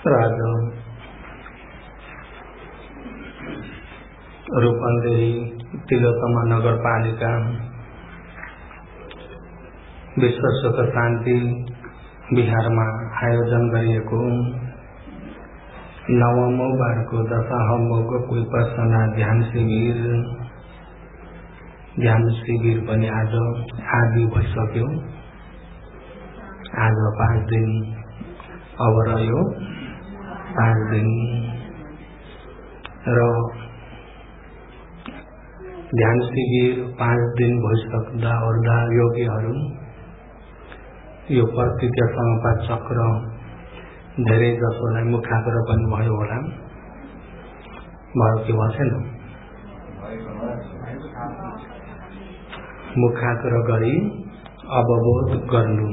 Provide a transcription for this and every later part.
राजा रूपन्देही तिलोत्तमा नगरपालिका विश्व सुख शान्ति बिहारमा आयोजन गरिएको 9औं बारको दशहम्मको विपश्यना ध्यान शिविर पनि आज आदि भइसक्यो। आज 5 दिन अब रह्यो 5 दिन र ध्यान शिविर 5 दिन भइसक्दा ओर्दा योगीहरू यो प्रकृति समपा चक्र धेरै जसोलाई मुखाग्र पनि भयो होला, भयो कि भएन? मुखाग्र गरी अवबोध गर्नु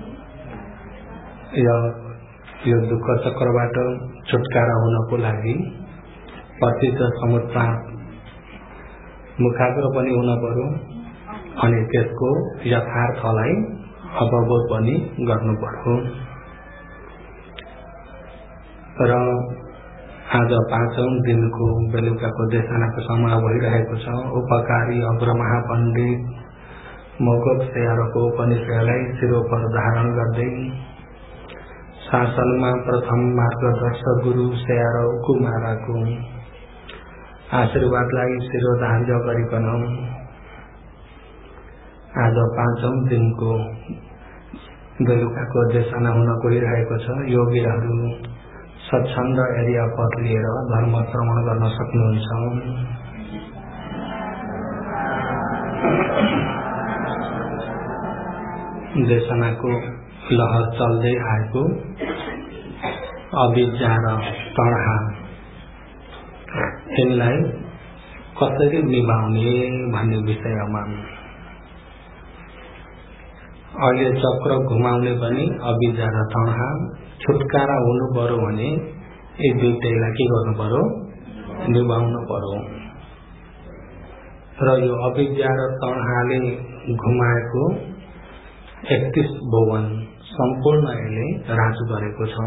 यो दुःख चक्रबाट छुटकारा हुनको लागि प्रकृति समुद्र मुखाग्र पनि हुन पर्यो अनि त्यसको यथार्थलाई अवबोध पनि गर्नु पर्यो। र आज 5औं दिनको बेलुकाको देशनाको समय भइरहेको छ। उपकारी अग्रमहा पण्डित मोगक सेयारको उपनिषदलाई शिरोपर धारण गर्दै शासनमा प्रथम मार्गदर्शक गुरु सेयार कुमाराको आशीर्वादलाई शिरोधार्य गरिकन आज 5औं दिनको बेलुकाको देशना हुन गइरहेको छ। योगीहरू स्वच्छन्द एरिया पथ लिएर धर्म श्रवण गर्न सक्नुहुन्छ। देशनाको लहर चल्दै आएको अविद्या र तणहा यिनलाई कसरी निभाउने भन्ने विषयमा अहिले चक्र घुमाउने पनि अविद्या र तणहा छुटकारा हुनु पर्यो भने यी दुईटैलाई के गर्नु पर्यो? निभाउनु पर्यो। र यो अविद्या र तणहाले घुमाएको 31 भुवन सम्पूर्ण यसले राज गरेको छ।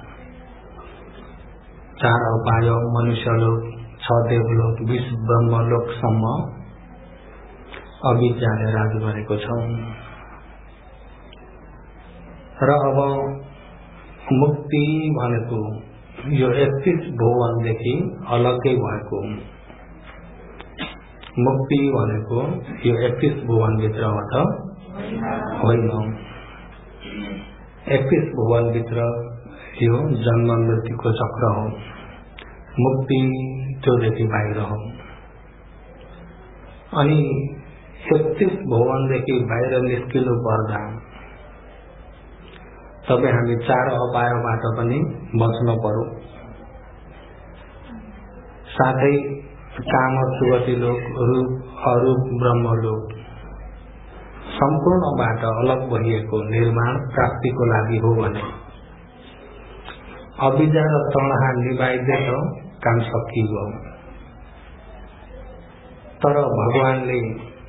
4 अपाय मनुष्यलोक 6 देवलोक 20 ब्रह्मलोकसम्म अविद्याले राज गरेको छ। र अब मुक्ति भनेको यो 31 भुवनदेखि अलग्गै भएको मुक्ति भनेको यो 31 भुवनभित्रबाट होइन। 31 भुवनभित्र यो जन्म मृत्युको चक्र हो। मुक्ति त्योदेखि बाहिर हो। अनि 31 भुवनदेखि बाहिर निस्किनु पर्दा तपाईँ हामी 4 अपायबाट पनि बच्न पर्यो। साथै काम सुगति लोक रूप अरूप ब्रह्मलोक सम्पूर्णबाट अलग भइएको निर्माण प्राप्तिको लागि हो भने अविद्या र तणहा निभाइदिए त काम सकियो। तर भगवानले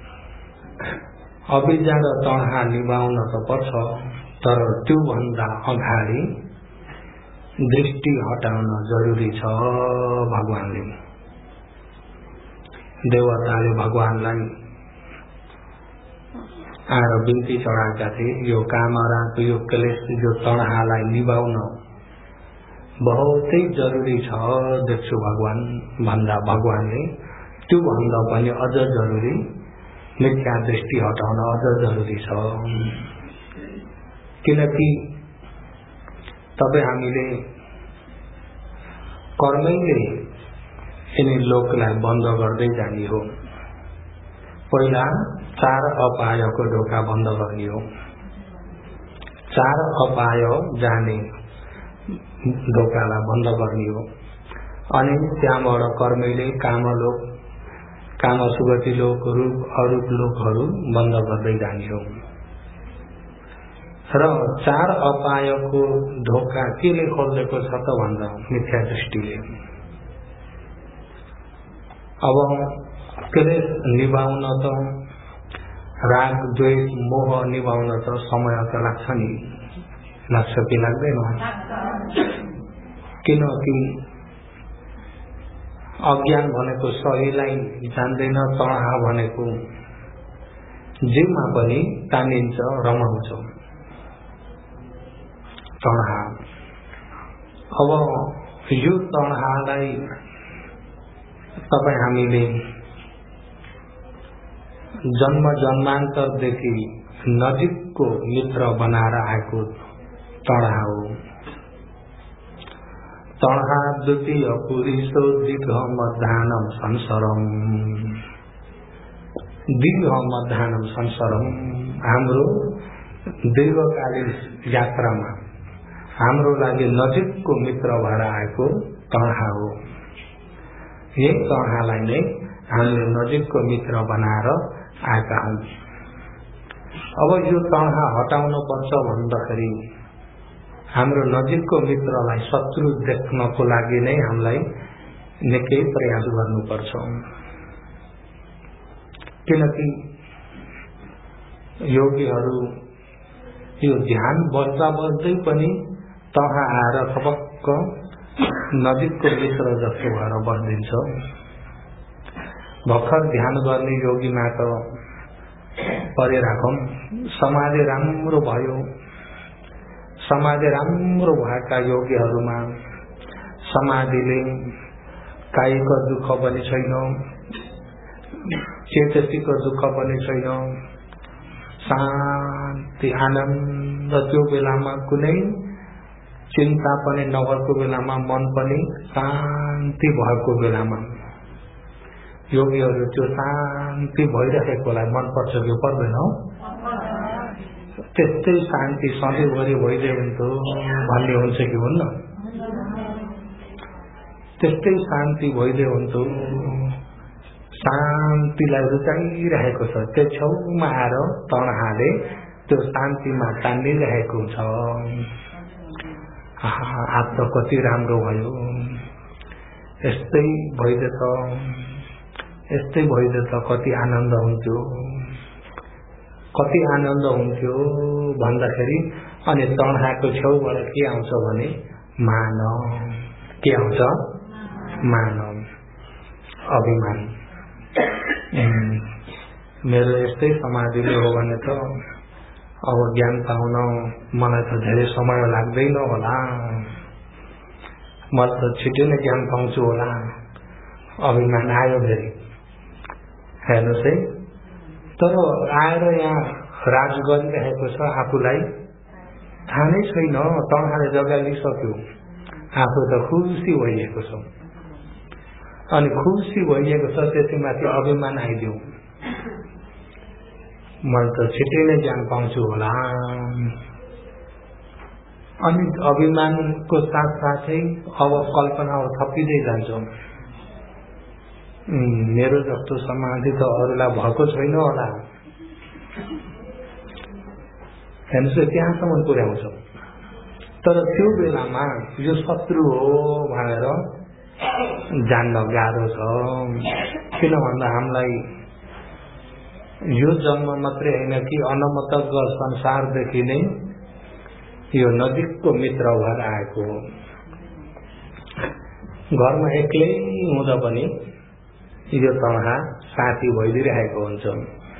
अविद्या र तणहा निभाउन त पर्छ, तर त्यो भन्दा अगाडि दृष्टि हटाउन जरुरी छ। भगवानले देवताले भगवानलाई आएर बिन्ती चढाएका थिए, यो कामराको यो क्लेश यो तणहालाई निभाउन बहुतै जरुरी छ देख्छु भगवान भन्दा भगवानले त्यो भन्दा पनि अझ जरुरी मिथ्या दृष्टि हटाउन अझ जरुरी छ। किनकि तपाईँ हामीले कर्मैले यिनी लोकलाई बन्द गर्दै जाने हो। पहिला 4 अपायको ढोका बन्द गर्ने हो। 4 अपाय जाने ढोकालाई बन्द गर्ने हो। अनि त्यहाँबाट कर्मैले कामलोक काम सुगति लोक रूप अरूप लोकहरू बन्द गर्दै जाने हो। र 4 अपायको ढोका केले खोलेको छ त भन्दा मिथ्या दृष्टिले। अब क्लेश निभाउन त राग द्वेष मोह निभाउन त समय त लाग्छ नि, लाग्छ कि लाग्दैन? किनकि अज्ञान भनेको सहीलाई जान्दैन, तणहा भनेको जीवमा पनि तानिन्छ, रमाउँछ तणहा। अब यो तणहालाई तपाईं हामीले जन्म जन्मान्तरदेखि नजिकको मित्र बनाएर आएको तणहा हो। तणहा द्वितीय पुरुषो दिघ मध्याह्नम संसारम। दिघ मध्याह्नम संसारम हाम्रो दीर्घकालीन यात्रामा हाम्रो लागि नजिकको मित्र भएर आएको तणहा हो। यही तणहालाई नै हामीले नजिकको मित्र बनाएर आएका हौं। अब यो तणहा हटाउनु पर्छ भन्दाखेरि हाम्रो नजिकको मित्रलाई शत्रु देख्नको लागि नै हामीलाई निकै प्रयास गर्नुपर्छ। किनकि योगीहरू यो ध्यान बस्दा बस्दै पनि तणहा आएर थपक्क नजिकको मित्र जस्तो भएर बस्दिन्छ। भर्खर ध्यान गर्ने योगीमा त परे राखौं, समाधि राम्रो भयो, समाधि राम्रो भएका योगीहरूमा समाधिले कायिक दुःख पनि छैन, चेतसिक दुःख पनि छैन, शान्ति आनन्द। त्यो बेलामा कुनै चिन्ता पनि नभएको बेलामा, मन पनि शान्ति भएको बेलामा योगीहरू त्यो शान्ति भइरहेकोलाई मन पर्छ कि पर्दैन? त्यस्तै शान्ति सधैँभरि भइदियो भने भन्ने हुन्छ कि हुन्न? त्यस्तै शान्ति भइदियो भने शान्तिलाई रुचाइरहेको छ, त्यो छेउमा आएर तणहाले त्यो शान्तिमा तानिरहेको छ। आज त कति राम्रो भयो, यस्तै भइदियो यस्तै भइदियो त कति आनन्द हुन्थ्यो, कति आनन्द हुन्थ्यो भन्दाखेरि अनि तणहाको छेउबाट के आउँछ भने मान। के आउँछ? मान, अभिमान। मेरो यस्तै समाधिले हो भने त अब ज्ञान पाउन मलाई त धेरै समय लाग्दैन होला, म त छिटै नै ज्ञान पाउँछु होला। अभिमान आयो फेरि, हेर्नुहोस् है। तर आएर यहाँ राज गरिरहेको छ, आफूलाई थाहा नै छैन, तणहाले जग्गा लिइसक्यो, आफू त खुसी भइएको छ। अनि खुसी भइएको छ, त्यसैमाथि अभिमान आइदियो, मैले त छिटै नै ज्ञान पाउँछु होला। अनि अभिमानको साथसाथै अब कल्पनाहरू थपिँदै जान्छ। मेरो जस्तो समाधि त अरूलाई भएको छैन होला, हेर्नुहोस् त्यहाँसम्म पुर्याउँछ। तर त्यो बेलामा यो शत्रु हो भनेर जान्न गाह्रो छ। किन भन्दा हामीलाई यो जन्म मात्रै होइन कि अनन्तक संसारदेखि नै यो नजिकको मित्र भएर आएको हो। घरमा एक्लै हुँदा पनि यो तणहा साथी भइदिरहेको हुन्छ।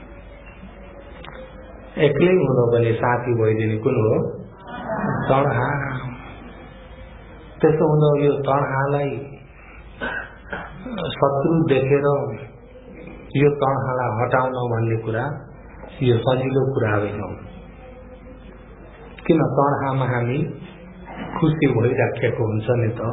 एक्लै हुँदा पनि साथी भइदिने कुन हो? तणहा। त्यसो हुँदा यो तणहालाई शत्रु देखेर यो तणहालाई हटाउन भन्ने कुरा यो सजिलो कुरा होइन। किन? तणहामा हामी खुसी भइराखेको हुन्छ नि त।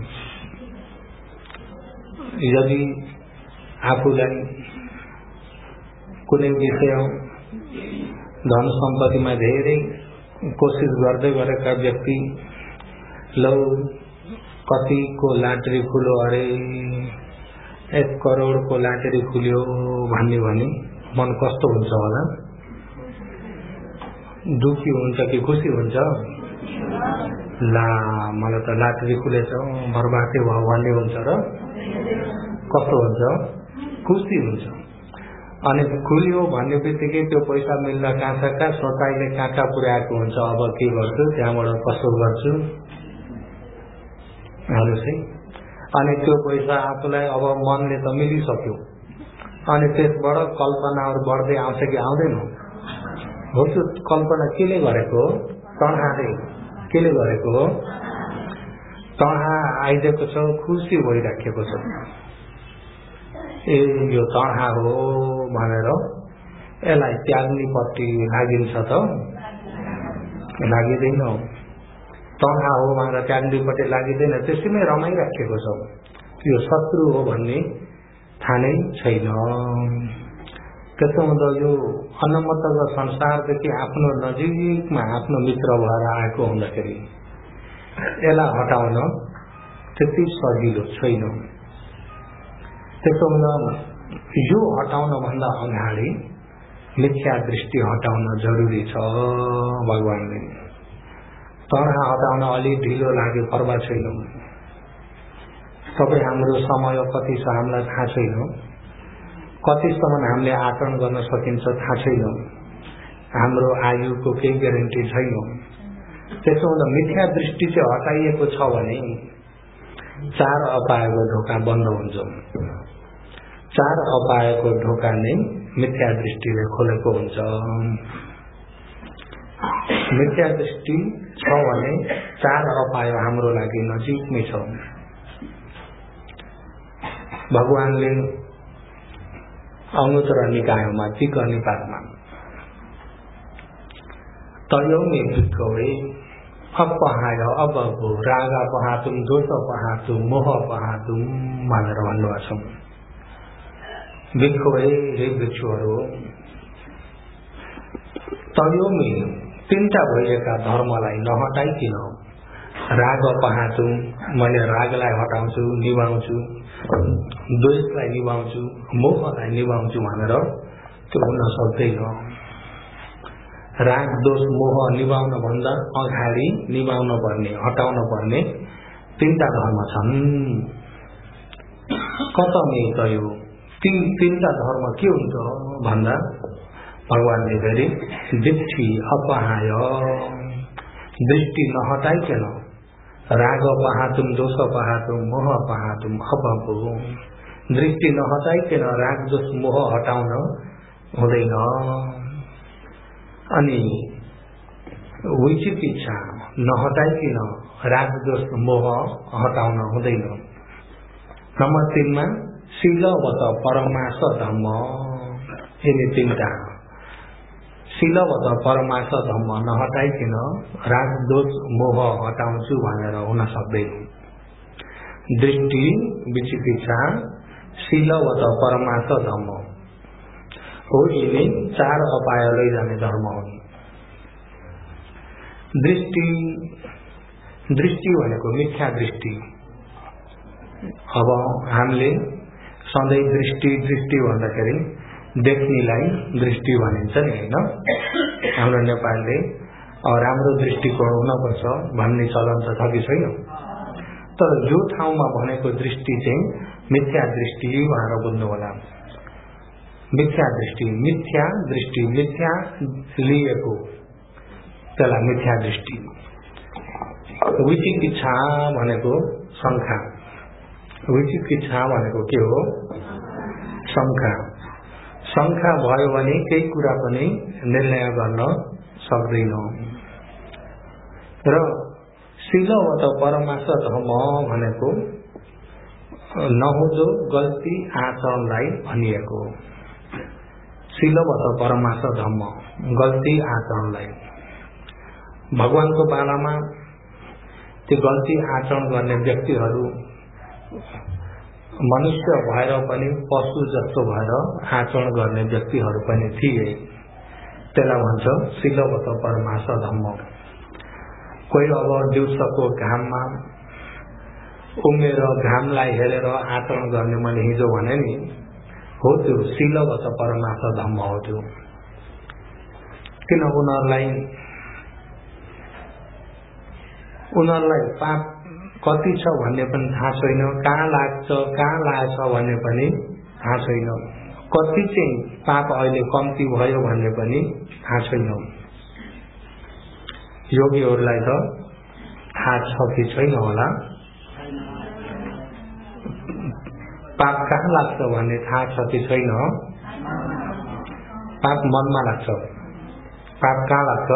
यदि आफूलाई कुनै विषय धन सम्पत्तिमा धेरै कोसिस गर्दै गरेका व्यक्ति लौ कतिको लाटरी खुल्यो अरे 1 करोडको लाटरी खुल्यो भन्ने भने मन कस्तो हुन्छ होला? दुखी हुन्छ कि खुसी हुन्छ? ला मलाई त लाटरी खुलेछ बर्बादै भयो भन्ने हुन्छ र कस्तो हुन्छ? खुसी हुन्छ। अनि खुल्यो भन्ने बित्तिकै त्यो पैसा मिल्दा कहाँ सोचाइले कहाँ पुर्याएको हुन्छ। अब के गर्छु, त्यहाँबाट कसो गर्छु, अनि त्यो पैसा आफूलाई अब मनले त मिलिसक्यो अनि त्यसबाट कल्पनाहरू बढ्दै आउँछ कि आउँदैन हो त्यो कल्पना केले गरेको हो तणहाले केले गरेको हो तणहा आइदिएको छ खुसी भइराखेको छ ए यो तणहा हो भनेर यसलाई त्याग्नेपट्टि लागिन्छ त लागिँदैन तणहा हो भनेर त्याग्नेपट्टि लागिँदैन त्यसैमै रमाइराखेको छ यो शत्रु हो भन्ने थाहा नै छैन त्यसो हुँदा यो अनमतको संसारदेखि आफ्नो नजिकमा आफ्नो मित्र भएर आएको हुँदाखेरि यसलाई हटाउन त्यति सजिलो छैन त्यसो हुँदा यो हटाउन भन्दा अगाडि मिथ्या दृष्टि हटाउन जरुरी छ भगवानले तणहा हटाउन अलि ढिलो लाग्यो पर्वा छैन सबै हाम्रो समय कति छ हामीलाई थाहा छैन कतिसम्म हामीले आकलन गर्न सकिन्छ थाहा छैन हाम्रो आयुको केही ग्यारेन्टी छैन त्यसो हुँदा मिथ्या दृष्टि चाहिँ हटाइएको छ भने 4 अपायको ढोका बन्द हुन्छ 4 अपायको ढोका नै मिथ्या दृष्टिले खोलेको हुन्छ मिथ्या दृष्टि छ भने 4 अपाय हाम्रो लागि नजिकमै छ भगवानले अंगुत्तर निकायमा टीका निपातमा तयोमे भिक्खवे अपहाय अबभो राग अपहातुम दोष अपहातुम मोह अपहातुम भनेर भन्नुभएको छ भिक्खवे हे भिक्षुहरू तयोमे 3टा भएका धर्मलाई नहटाइकिन राग अपहातुम मैले रागलाई हटाउँछु निभाउँछु द्वेषलाई निभाउँछु मोहलाई निभाउँछु भनेर त्यो हुन सक्दैन राग दोष मोह निभाउन भन्दा अगाडि निभाउन पर्ने हटाउन पर्ने 3टा धर्म छन् कतमे गयो 3टा धर्म के हुन्छ भन्दा भगवानले फेरि दृष्टि अपहाय दृष्टि नहटाइकन राग अपहातुम दोष अपहातुम मोह अपहातुम अपभो दृष्टि नहटाइकन राग दोष मोह हटाउन हुँदैन अनि विचिकित्सा नहटाइकन राग दोष मोह हटाउन हुँदैन नम्बर 3 मा शीलवत परमास धम्म यिनी 3टा शीलवत परमास धम्म नहटाइकन राग दोष मोह हटाउँछु भनेर हुन सक्दैन दृष्टि विचिकित्सा शीलवत परमास धम्म हो यिनी 4 अपाय लैजाने धर्म हुन् दृष्टि भनेको मिथ्या दृष्टि अब हामीले सधैँ दृष्टि भन्दाखेरि देख्नेलाई दृष्टि भनिन्छ नि हैन हाम्रो नेपालले राम्रो दृष्टिकोण हुनुपर्छ भन्ने चलन त छ कि छैन तर यो ठाउँमा भनेको दृष्टि चाहिँ मिथ्या दृष्टि भनेर बुझ्नु होला मिथ्या दृष्टि मिथ्या लिएको त्यसलाई मिथ्या दृष्टि विचिकित्सा भनेको शंका विचिकित्सा भनेको के हो शंका भयो भने केही कुरा पनि निर्णय गर्न सक्दैन र शीलवत परमास धर्म भनेको नहुँदो गल्ती आचरणलाई भनिएको शीलवत परमास धर्म गल्ती आचरणलाई भगवानको पालामा त्यो गल्ती आचरण गर्ने व्यक्तिहरू मनुष्य भएर पनि पशु जस्तो भएर आचरण गर्ने व्यक्तिहरू पनि थिए त्यसलाई भन्छ शीलवत परमास धर्म कोही अब दिउँसोको घाममा उमेर घामलाई हेरेर आचरण गर्ने मैले हिजो भने नि हो त्यो शीलवत परमास धर्म हो त्यो किन उनीहरूलाई पाप कति छ भन्ने पनि थाहा छैन कहाँ लागेछ भन्ने पनि थाहा छैन कति चाहिँ पाप अहिले कम्ती भयो भन्ने पनि थाहा छैन योगीहरूलाई त थाहा छ कि छैन होला पाप कहाँ लाग्छ भन्ने थाहा छ कि छैन? पाप मनमा लाग्छ। पाप कहाँ लाग्छ?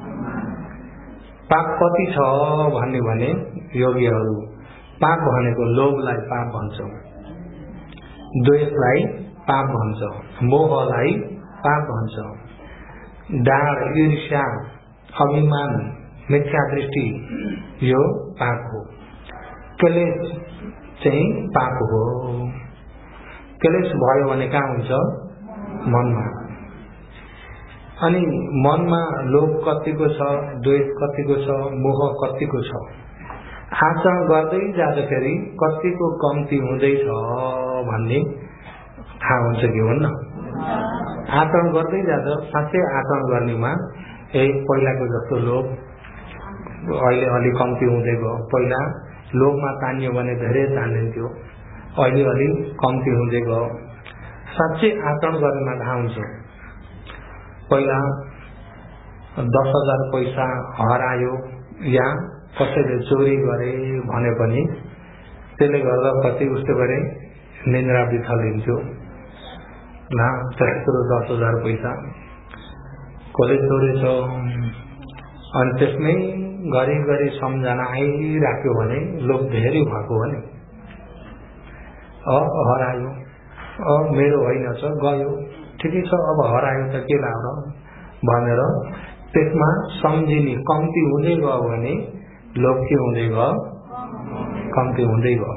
पाप कति छ भन्ने भने योगीहरू पाप भनेको लोभलाई पाप भन्छ, द्वेषलाई पाप भन्छ, मोहलाई पाप भन्छ, डाड, ईर्ष्या, अभिमान, मिथ्या दृष्टि यो पाप हो। क्लेश चाहिँ पाप हो। क्लेश भयो भने कहाँ हुन्छ? मनमा। अनि मनमा लोभ कतिको छ, द्वेष कतिको छ, मोह कतिको छ, आचरण गर्दै जाँदाखेरि कतिको कम्ती हुँदैछ भन्ने थाहा हुन्छ कि हुन्न? आचरण गर्दै जाँदा साँच्चै आचरण गर्नेमा पहिलाको जस्तो लोभ अहिले अलि कम्ती हुँदै गयो। पहिला लोभमा तानियो भने धेरै तानिन्थ्यो, अहिले अलि कम्ती हुँदै गयो। साँच्चै आचरण गर्नेमा थाहा हुन्छ। पहिला 10,000 पैसा हरायो या कसैले चोरी गरे भने पनि त्यसले गर्दा कति उस्तो गरे निन्द्रा बिथलिन्थ्यो। त्यस्तो 10,000 पैसा कसले चोरेछ अनि त्यसमै घरिघरि सम्झना आइराख्यो भने लोभ धेरै भएको हो नि। हरायो, मेरो होइन छ, गयो, ठिकै छ, अब हरायो त के लाग्यो भनेर त्यसमा सम्झिने कम्ती हुँदै गयो भने लोभ के हुँदै गयो? कम्ती हुँदै गयो।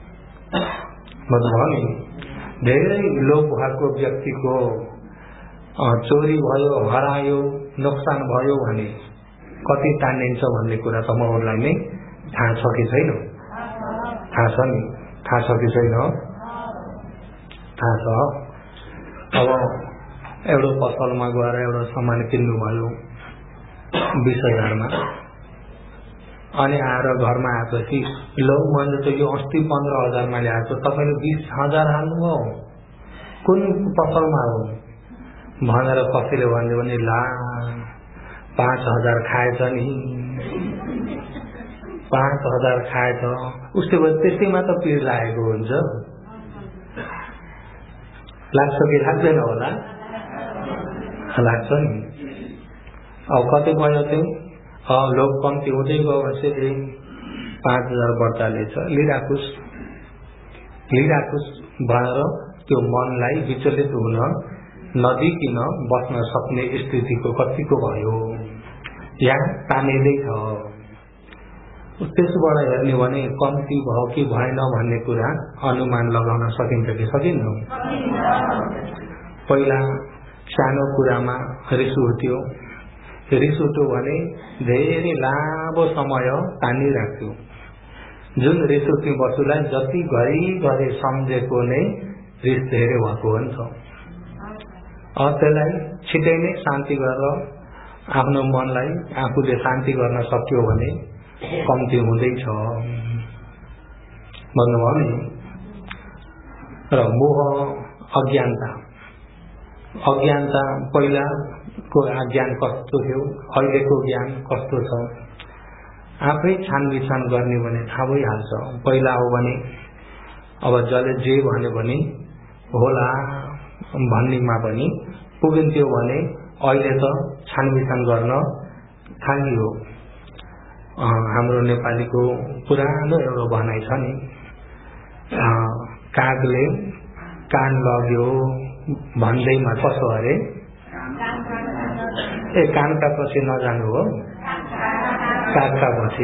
मतलब नि धेरै लोभ भएको व्यक्तिको चोरी भयो, हरायो, नोक्सान भयो भने कति तानिन्छ भन्ने कुरा तपाईँहरूलाई नै थाहा छ कि छैन? थाहा छ नि? थाहा छ कि छैन? थाहा छ। अब एउटा पसलमा गएर एउटा सामान किन्नु भयो 20,000 मा, अनि आएर घरमा आएपछि लौ मैले त यो अस्ति 15,000 मा ल्याएको, तपाईँले 20,000 हाल्नुभयो, कुन पसलमा हो भनेर कसैले भन्यो भने ला 5,000 खाएछ नि, 5,000 खाएछ। उसले भने त्यसैमा त पिर लागेको हुन्छ। लाग्छ कि लाग्दैन होला? लाग्छ नि। अब कति भयो त्यो लोभ कम्ती हुँदै गयो भने 5,000 बढ्ताले छ, लिराखुस भनेर त्यो मनलाई विचलित हुन नदिकिन बस्न सक्ने स्थितिको कतिको भयो या तानिँदै छ। त्यसबाट हेर्ने भने कम्ती भयो कि भएन भन्ने कुरा अनुमान लगाउन सकिन्छ कि सकिन्न? पहिला सानो कुरामा रिस उठ्यो भने धेरै लामो समय तानिराख्थ्यो। जुन रिस उठ्ने वस्तुलाई जति घरि सम्झेको नै रिस धेरै भएको हो नि त। त्यसलाई छिटै नै शान्ति गरेर आफ्नो मनलाई आफूले शान्ति गर्न सक्यो भने कम्ती हुँदैछ भन्नुभयो नि। र मोह, अज्ञानता पहिलाको ज्ञान कस्तो थियो, अहिलेको ज्ञान कस्तो छ आफै छानबिछान गर्ने भने थाहा भइहाल्छ। पहिला हो भने अब जसले जे भन्यो भने होला भन्नेमा पनि पुगिन्थ्यो भने अहिले त छानबिछान गर्न थालियो। हाम्रो नेपालीको पुरानो एउटा भनाइ छ नि, कागले कान लग्यो भन्दैमा कसो अरे कानका पछि नजानु हो, कागका पछि।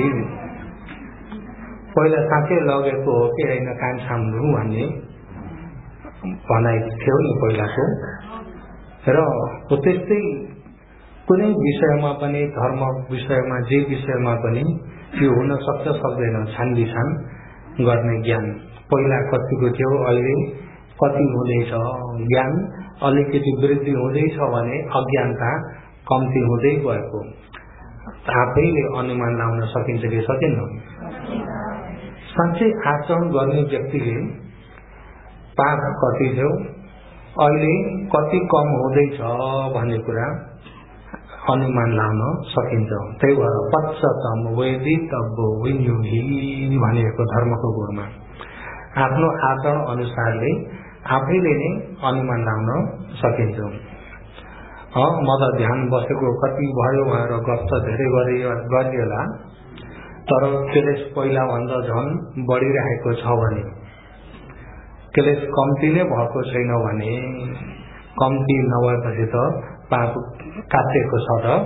पहिला साँच्चै लगेको हो कि होइन कान छाम्नु भन्ने भनाइ थियो नि पहिलाको। र त्यस्तै कुनै विषयमा पनि, धर्म विषयमा, जे विषयमा पनि यो हुन सक्छ सक्दैन छानबिछान गर्ने ज्ञान पहिला कतिको थियो, अहिले कति हुँदैछ। ज्ञान अलिकति वृद्धि हुँदैछ भने अज्ञानता कम्ती हुँदै गएको आफैले अनुमान लाउन सकिन्छ कि सकिन्न? साँच्चै आचरण गर्ने व्यक्तिले पाप कति थियो, अहिले कति कम हुँदैछ भन्ने कुरा अनुमान लाउन सकिन्छ। त्यही भएर पश्चाताम वेदितव्यो विन्युहि भनेको धर्मको गुणमा आफ्नो आचरण अनुसारले आफैले नै अनुमान लाउन सकिन्छ। म त ध्यान बसेको कति भयो भनेर गफ त धेरै गरिएला, तर क्लेश पहिलाभन्दा झन् बढिरहेको छ भने, क्लेश कम्ती नै भएको छैन भने, कम्ती नभएपछि त पाप काटेको छ त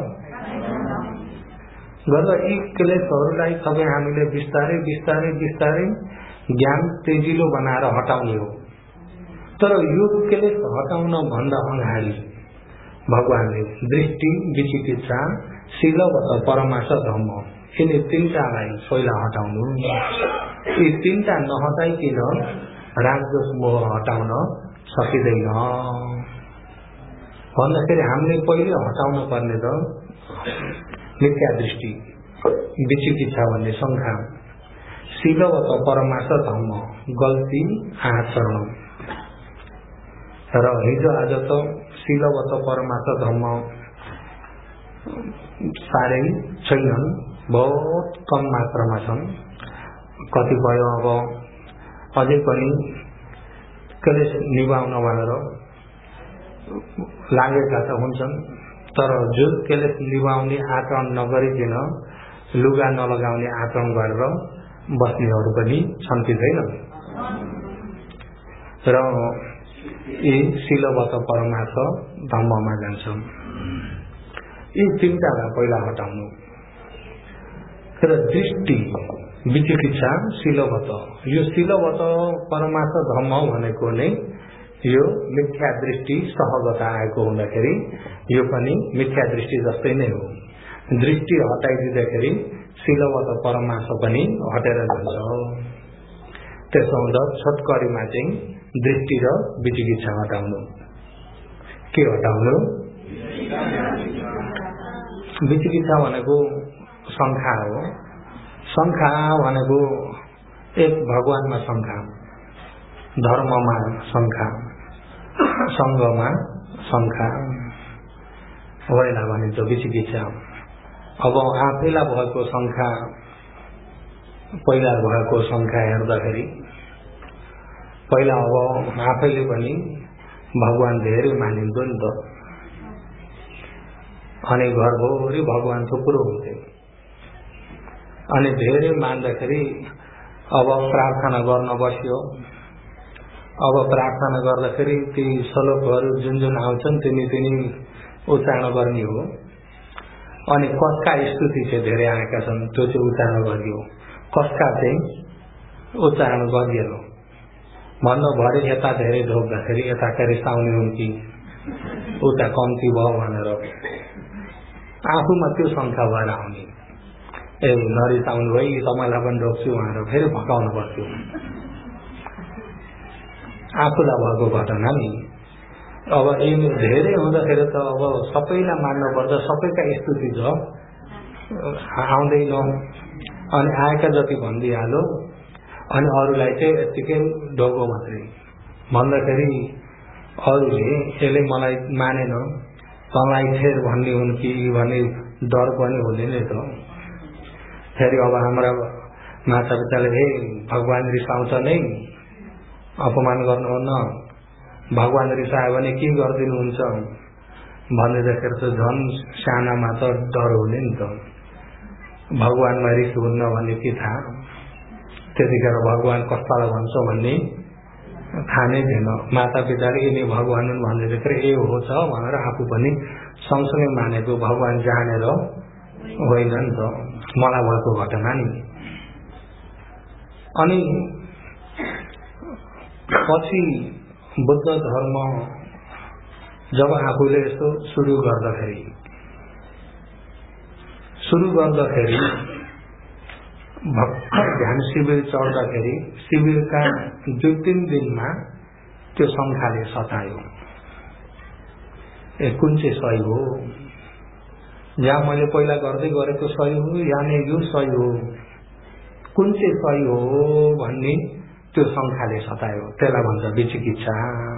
गर्दा यी क्लेशहरूलाई सबै हामीले बिस्तारै बिस्तारै बिस्तारै ज्ञान तेजिलो बनाएर हटाउने हो। तर यो क्लेश हटाउन भन्दा अगाडि भगवानले दृष्टि, विचिकित्सा, शीलवत, परमार्थ, धम्म यिनी तीनटालाई पहिला हटाउनु। यी तीनटा नहटाइकन रागद्वेष मोह हटाउन सकिँदैन भन्दाखेरि हामीले पहिले हटाउन पर्ने त मिथ्या दृष्टि, विचिकित्सा भन्ने शंका, शीलवत, परमार्थ, धम्म गल्ती आचरण। र हिजो आज त शीलवत, परमार्थ, धम्म साह्रै छैनन्, बहुत कम मात्रामा छन्। कतिपय अब अझै पनि क्लेश निभाउन भनेर लागेका त हुन्छन्, तर जो क्लेश निभाउने आचरण नगरिकन लुगा नलगाउने आचरण गरेर बस्नेहरू पनि छन् कि छैनन्। र यी शीलवत, परमार्थ, धम्ममा जान्छन्। यी तीनटालाई पहिला हटाउनु। र दृष्टि, विचिकित्सा, शीलवत, यो शीलवत, परमार्थ, धम्म भनेको नै यो मिथ्या दृष्टि सहगता आएको हुँदाखेरि यो पनि मिथ्या दृष्टि जस्तै नै हो। दृष्टि हटाइदिँदाखेरि शीलवत, परमार्थ पनि हटेर जान्छ। त्यसो हुँदा छोटकरीमा चाहिँ दृष्टि र विचिकित्सा हटाउनु। के हटाउनु? विचिकित्सा भनेको शंका हो। शंका भनेको एक भगवानमा शंका, धर्ममा शंका, संघमा शंका, वैला भनिन्छ विचिकित्सा। अब आफैलाई भएको शंका, पहिला भएको शंका हेर्दाखेरि पहिला अब आफैले पनि भगवान धेरै मानिन्छ नि त, अनि घरभरि भगवान थुप्रो हुन्थे। अनि धेरै मान्दाखेरि अब प्रार्थना गर्न बस्यो। अब प्रार्थना गर्दाखेरि ती श्लोकहरू जुन जुन आउँछन् तिनी उच्चारण गर्ने हो। अनि कसका स्तुति चाहिँ धेरै आएका छन् त्यो चाहिँ उच्चारण गरियो, कसका चाहिँ उच्चारण गरिएन भन्नुभरि यता धेरै ढोक्दाखेरि यताका रिसाउने हुन् कि उता कम्ती भयो भनेर आफूमा त्यो शंका भएर आउने। ए नरिसाउनु भई तपाईँलाई पनि ढोक्छु भनेर फेरि भकाउनु पर्थ्यो। आफूलाई भएको घटना नि। अब यिनी धेरै हुँदाखेरि त अब सबैलाई मान्नुपर्छ, सबैका स्तुति छ आउँदैन। अनि आएका जति भनिदिइहाल्यो, अनि अरूलाई चाहिँ यत्तिकै ढोको मात्रै भन्दाखेरि अरूले यसले मलाई मानेन, तँलाई फेर भन्ने हुन् कि भन्ने डर पनि हुने नै त। फेरि अब हाम्रा माता पिताले हे भगवान रिसाउँछ नै, अपमान गर्नुहुन्न, भगवान रिसायो भने के गरिदिनुहुन्छ भनेदेखि त झन् सानामा त डर हुने नि त। भगवानमा रिस हुन्न भन्ने के थाहा, त्यतिखेर भगवान कस्तालाई भन्छ भन्ने थाहा नै थिएन। माता पिताले यिनी भगवान हुन् भन्दाखेरि ए हो छ भनेर आफू पनि सँगसँगै मानेको, भगवान जानेर होइन नि त। मलाई भएको घटना नि। अनि पछि बुद्ध धर्म जब आफूले यसो सुरु गर्दाखेरि भर्खर ध्यान शिविर चढ्दाखेरि शिविरका 2-3 दिनमा त्यो शंखाले सतायो। कुन चाहिँ सही हो, जहाँ मैले पहिला गर्दै गरेको सही हो या नै यो सही हो, कुन चाहिँ सही हो भन्ने त्यो शंखाले सतायो। त्यसलाई भन्छ विचिकित्सा।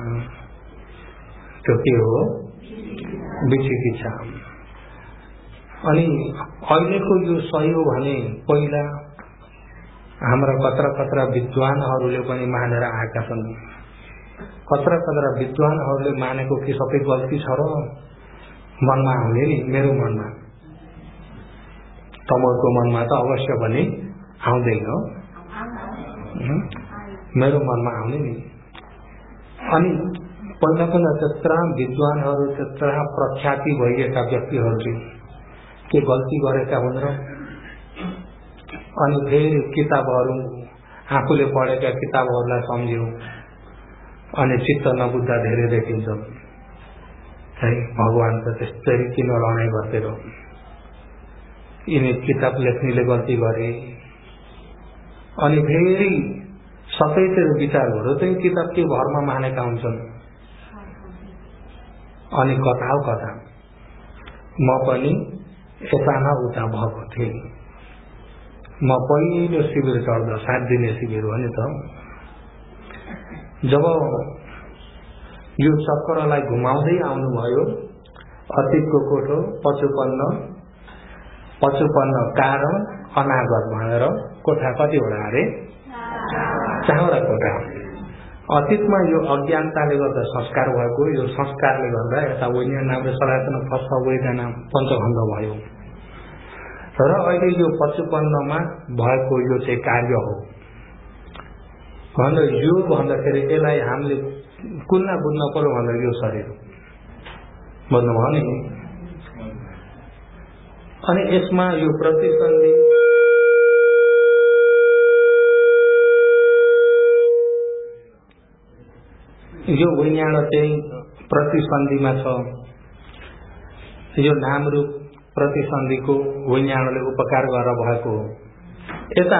त्यो के हो? विचिकित्सा। अनि अहिलेको यो सही हो भने पहिला हाम्रा कत्र विद्वानहरूले पनि मानेर आएका छन्। कत्र विद्वानहरूले मानेको कि सबै गल्ती छ र मनमा आउने नि, मेरो मनमा, तमोको मनमा त अवश्य पनि आउँदैन, मेरो मनमा आउने नि। अनि पहिला त्यत्रा विद्वानहरू, त्यत्रा प्रख्याति भइएका व्यक्तिहरूले के गल्ती गरेका हुन् र? अनि फेरि किताबहरू, आफूले पढेका किताबहरूलाई सम्झ्यौं अनि चित्त नबुझ्दा धेरै देखिन्छ है। भगवान त त्यसरी किन लडाई गर्थे र? यिनी किताब लेख्नेले गल्ती गरे। अनि फेरि सतैतिर विचार गर्यो चाहिँ किताब के भरमा मानेका हुन्छन्। अनि कथा म पनि यता न उता भएको थिएँ। म पहिलो शिविर चढ्दा 7 दिने शिविर हो नि त। जब यो चक्रलाई घुमाउँदै आउनुभयो, अतीतको कोठो 55 कारण अनागत भनेर कोठा कतिवटा अरे? 4वटा कोठा। अतीतमा यो अज्ञानताले गर्दा संस्कार भएको, यो संस्कारले गर्दा यता वैज्ञानिक नामले सनातन फस्छ वेदना पञ्चखण्ड भयो। र अहिले यो 55मा भएको यो चाहिँ कार्य हो भनेर यो भन्दाखेरि यसलाई हामीले कुल्ला बुझ्न पर्यो भनेर यो शरीर बुझ्नुभयो नि। अनि यसमा यो प्रतिसन्धि यो विज्ञान चाहिँ प्रतिसन्धिमा छ। यो नाम रूप प्रतिसन्धिको विज्ञानले उपकार गरेर भएको हो। यता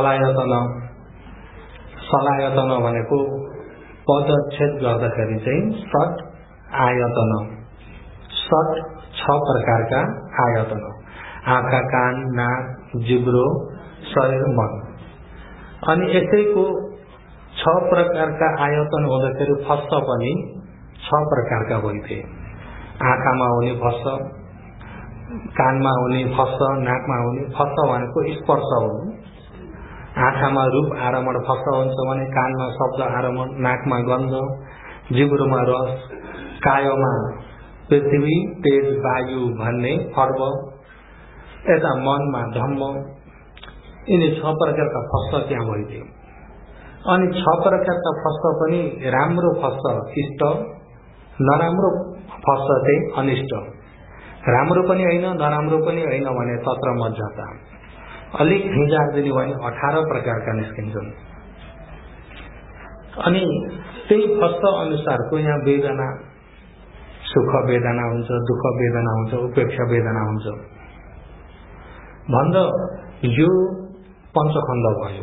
सलायतन भनेको पदच्छेद गर्दाखेरि चाहिँ सट आयतन, सट 6 प्रकारका आयतन, आँखा, कान, नाक, जिब्रो, शरीर, मन। अनि यसैको 6 प्रकारका आयतन हुँदाखेरि फस्स पनि 6 प्रकारका भइथे। आँखामा हुने फस्स, कानमा हुने फस्स, नाकमा हुने फस्स भनेको स्पर्श हो। आँखामा रूप आरमण फस्स हुन्छ भने कानमा शब्द आरमण, नाकमा गन्ध, जिब्रोमा रस, कायमा पृथ्वी, तेज, वायु भन्ने पर्व, यता मनमा धम्म। यिनी 6 प्रकारका फस्स त्यहाँ भइदियो। अनि 6 प्रकारका फस्स पनि राम्रो फस्स इष्ट, नराम्रो फस्स चाहिँ अनिष्ट। राम्रो पनि होइन, नराम्रो पनि होइन भने तत्र मज्जाता। अलिक हिजार दिने भने 18 प्रकारका निस्किन्छन्। अनि त्यही फस्स अनुसारको यहाँ वेदना, सुख वेदना हुन्छ, दुःख वेदना हुन्छ, उपेक्षा वेदना हुन्छ भन्दा यो पञ्चखण्ड भयो।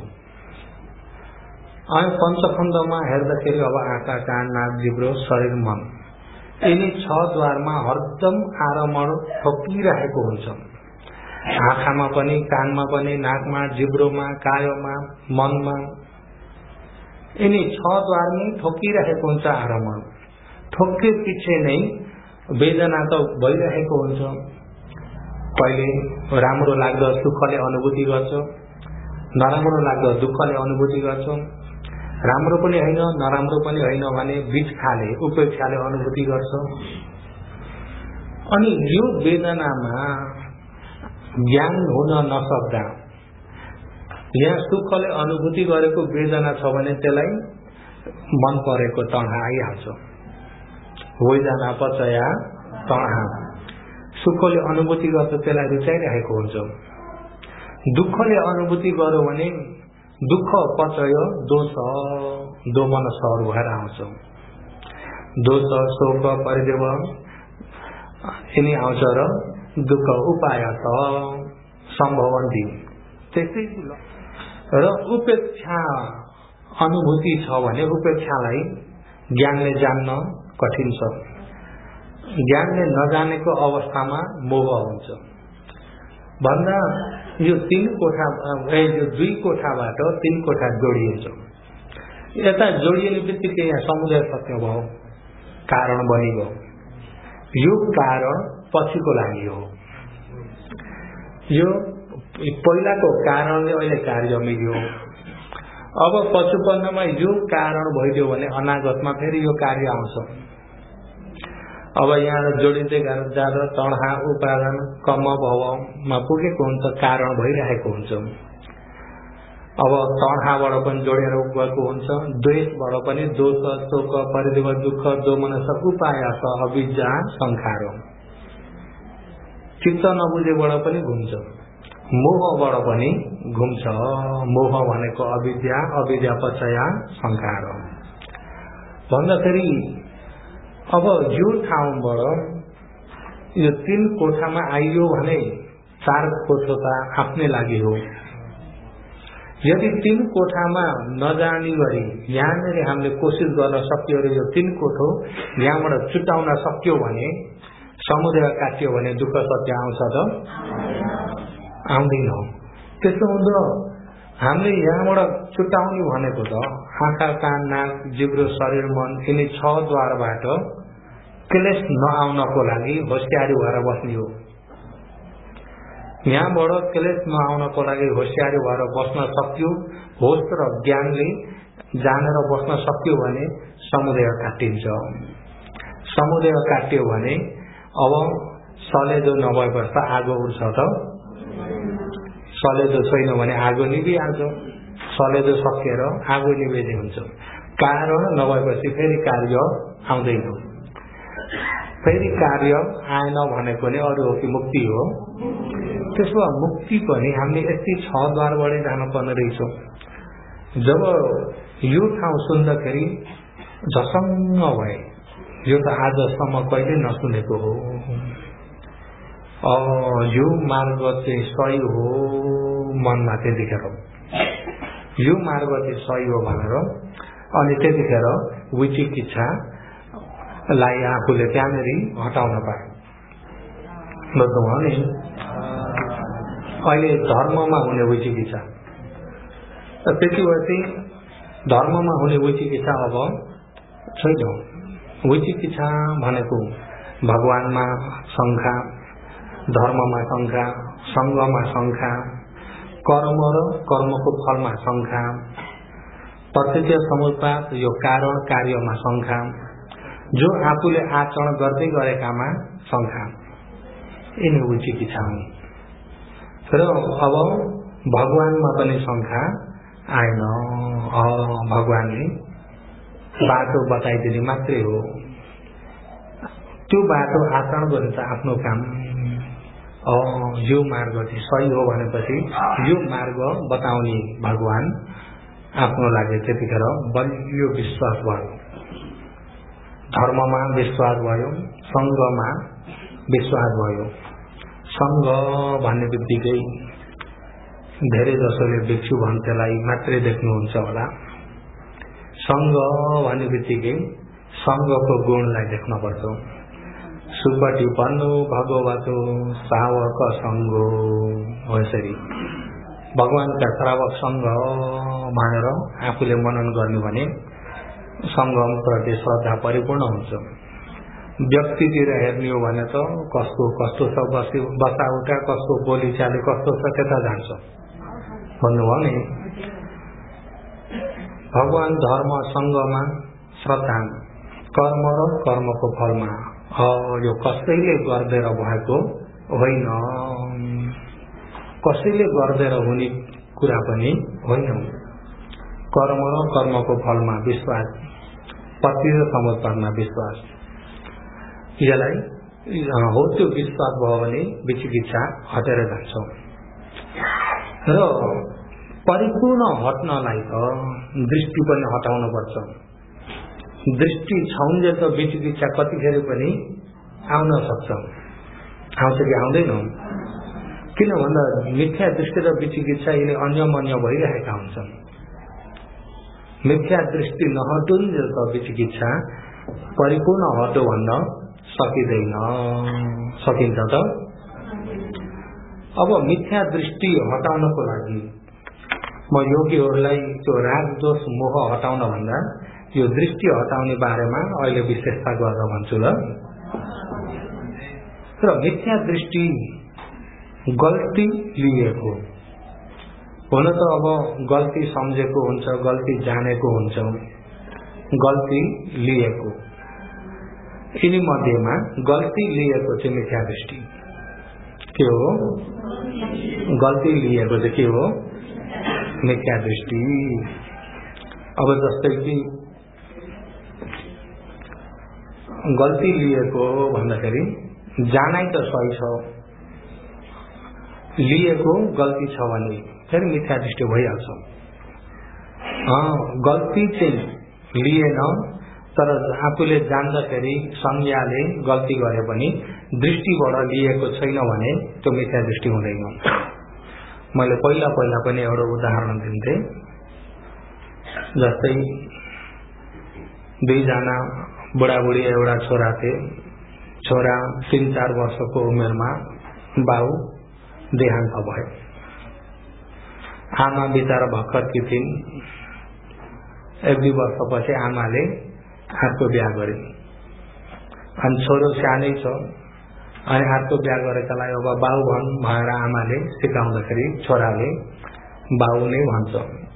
अनि पञ्चखण्डमा हेर्दाखेरि अब आँखा, कान, नाक, जिब्रो, शरीर, मन, यिनी 6 द्वारमा हरदम आरमण ठोकिरहेको हुन्छ। आँखामा पनि, कानमा पनि, नाकमा, जिब्रोमा, कायमा, मनमा, यिनी 6 द्वारमै ठोकिरहेको हुन्छ आरमण। ठोके पछि नै वेदना त भइरहेको हुन्छ। पहिले राम्रो लाग्दा सुखले अनुभूति गर्छ, नराम्रो लाग्दा दुःखले अनुभूति गर्छ, राम्रो पनि होइन नराम्रो पनि होइन भने बीच खाले उपेक्षाले अनुभूति गर्छ। अनि यो वेदनामा ज्ञान हुन नसक्दा यहाँ सुखले अनुभूति गरेको वेदना छ भने त्यसलाई मन परेको तणा आइहाल्छ। वेदना पचया तणा, सुखले अनुभूति गर्छ त्यसलाई रुचाइरहेको हुन्छ। दुःखले अनुभूति गर्यो भने दुःख पचय दोष दोमन सहर भएर आउँछ। दोष शोक परिदेव यिनी आउँछ र दुःख उपाय त सम्भवन्ति। त्यस्तै र उपेक्षा अनुभूति छ भने उपेक्षालाई ज्ञानले जान्न कठिन छ। ज्ञानले नजानेको अवस्थामा मोह हुन्छ भन्दा यो 3 कोठा, यो 2 कोठाबाट 3 कोठा जोडिन्छ। यता जोडिने बित्तिकै यहाँ समुदाय सत्य भयो, कारण बनिगयो। यो कारण पछिको लागि हो। यो पहिलाको कारणले अहिले कार्य मिल्यो। अब पशुपन्नमा यो कारण भइदियो भने अनागतमा फेरि यो कार्य आउँछ। अब यहाँ जोडिँदै जाँदा तणहा उपादान कर्म भवमा पुगेको हुन्छ, कारण भइरहेको हुन्छ। अब तणहाबाट पनि जोडेर गएको हुन्छ, द्वेषबाट पनि दोष शोक परिदेव दुःख दोमनस उपायास अविद्या संखार, चित्त नबुझेबाट पनि घुम्छ, मोहबाट पनि घुम्छ। मोह भनेको अविद्या, अविद्या पचया संखार भन्दाखेरि अब यो ठाउँबाट यो 3 कोठामा आइयो भने 4 कोठा त आफ्नै लागि हो। यदि 3 कोठामा नजानी गरी यहाँनिर हामीले कोसिस गर्न सक्यो र यो 3 कोठो यहाँबाट छुटाउन सक्यो भने, समुदाय काटियो भने दुःख सत्य आउँछ त आउँदैन। त्यसो हुँदा हामीले यहाँबाट छुटाउने भनेको त आँखा कान नाक जिब्रो शरीर मन यिनी 6 द्वारबाट क्लेश नआउनको लागि होशियारी भएर बस्ने हो। यहाँबाट क्लेश नआउनको लागि होशियारी भएर बस्न सक्यो, होश र ज्ञानले जानेर बस्न सक्यो भने समुदाय काटिन्छ। समुदाय काट्यो भने अब सलेदो नभएपछि आगो उठ्छ त, सलेदो छैन भने आगो निभिहाल्छ, सलेदो सकिएर आगो निभेदै हुन्छ। कारण नभएपछि फेरि कार्य आउँदैन। फेरि कार्य आएन भनेको नि अरू हो कि मुक्ति हो। त्यसो भए मुक्ति पनि हामीले यस्तै 6 द्वारबाटै जानुपर्ने रहेछ। जब यो ठाउँ सुन्दाखेरि झसङ्ग भए, यो त आजसम्म कहिले नसुनेको हो, यो मार्ग चाहिँ सही हो मनमा त्यतिखेर, यो मार्ग चाहिँ सही हो भनेर अनि त्यतिखेर विचिकित्सालाई आफूले त्यहाँनिर हटाउन पाए। बुझ्नुभयो नि? अहिले धर्ममा हुने विचिकित्सा, त्यति भएपछि धर्ममा हुने विचिकित्सा अब छैन। विचिकित्सा भनेको भगवानमा शङ्का, धर्ममा शङ्का, सङ्गमा शङ्का, कर्म र कर्मको फलमा शङ्का, प्रत्यक्ष समुत्पाद यो कारण कार्यमा शङ्का, जो आफूले आचरण गर्दै गरेकामा शङ्का, यिनी विचिकित्सा हुन्। र अब भगवानमा पनि शङ्का आएन, भगवानले बाटो बताइदिने मात्रै हो। त्यो बाटो आचरण गरिन्छ आफ्नो काम। यो मार्ग चाहिँ सही हो भनेपछि यो मार्ग बताउने भगवान आफ्नो लागि त्यतिखेर बलियो विश्वास भयो। धर्ममा विश्वास भयो, सङ्घमा विश्वास भयो। सङ्घ भन्ने बित्तिकै धेरै जसोले भिक्षु भन्नेलाई मात्रै देख्नुहुन्छ होला। सङ्घ भन्ने बित्तिकै सङ्घको गुणलाई देख्नुपर्छ। सुपटी भन्नु भगवतो श्रावक सङ्घ हो। यसरी भगवानका श्रावक सङ्घ भनेर आफूले मनन गर्ने भने सङ्घप्रति श्रद्धा परिपूर्ण हुन्छ। व्यक्तितिर हेर्ने हो भने त कसको कस्तो छ, बसा उठा कसको बोली चाली कस्तो छ त्यता जान्छ। भन्नुभयो नि, भगवान धर्म सङ्घमा श्रद्धा, कर्म र कर्मको फलमा। यो कसैले गर्देर भएको होइन, कसैले गर्देर हुने कुरा पनि होइन। कर्म र कर्मको फलमा विश्वास, पति र समुत्पादमा विश्वास। यसलाई हो त्यो विश्वास भयो भने विचिकित्सा हटेर जान्छ। र परिपूर्ण हट्नलाई त दृष्टि पनि हटाउनु पर्छ। दृष्टि छाउन्जे त विचिकित्सा कतिखेर पनि आउन सक्छ। आउँछ कि आउँदैन? किन भन्दा मिथ्या दृष्टि र विचिकित्सा यिनी अन्यमन्य भइरहेका हुन्छन्। मिथ्या दृष्टि नहटुन्जेल त विचिकित्सा परिपूर्ण हटो भन्न सकिँदैन। सकिन्छ त? अब मिथ्या दृष्टि हटाउनको लागि म योगीहरूलाई त्यो रागदोष मोह हटाउन भन्दा यो दृष्टि हटाउने बारेमा अहिले विशेषता गरेर भन्छु ल। र मिथ्या दृष्टि गल्ती लिएको हुन त अब गल्ती सम्झेको हुन्छ, गल्ती जानेको हुन्छ, गल्ती लिएको। यिनी मध्येमा गल्ती लिएको चाहिँ मिथ्या दृष्टि के हो? गल्ती लिएको चाहिँ के हो? मिथ्या दृष्टि। अब जस्तै कि गल्ती लिएको भन्दाखेरि जानाइ त सही छ, लिएको गल्ती छ भने फेरि मिथ्या दृष्टि भइहाल्छ। गल्ती चाहिँ लिएन तर आफूले जान्दाखेरि संज्ञाले गल्ती गरे पनि दृष्टिबाट लिएको छैन भने त्यो मिथ्या दृष्टि हुँदैन। मैले पहिला पनि एउटा उदाहरण दिन्थे। जस्तै दुईजना बुढाबुढी एउटा छोरा थिए। छोरा 3-4 वर्षको उमेरमा बाउ देहान्त भयो। आमा बिचारा भर्खरकी थिइन्। 1-2 वर्षपछि आमाले अर्को बिहा गरे। अनि छोरो सानै छ अनि अर्को बिहा गरेकालाई अब बाउ भन् भनेर आमाले सिकाउँदाखेरि छोराले बाउ नै भन्छ।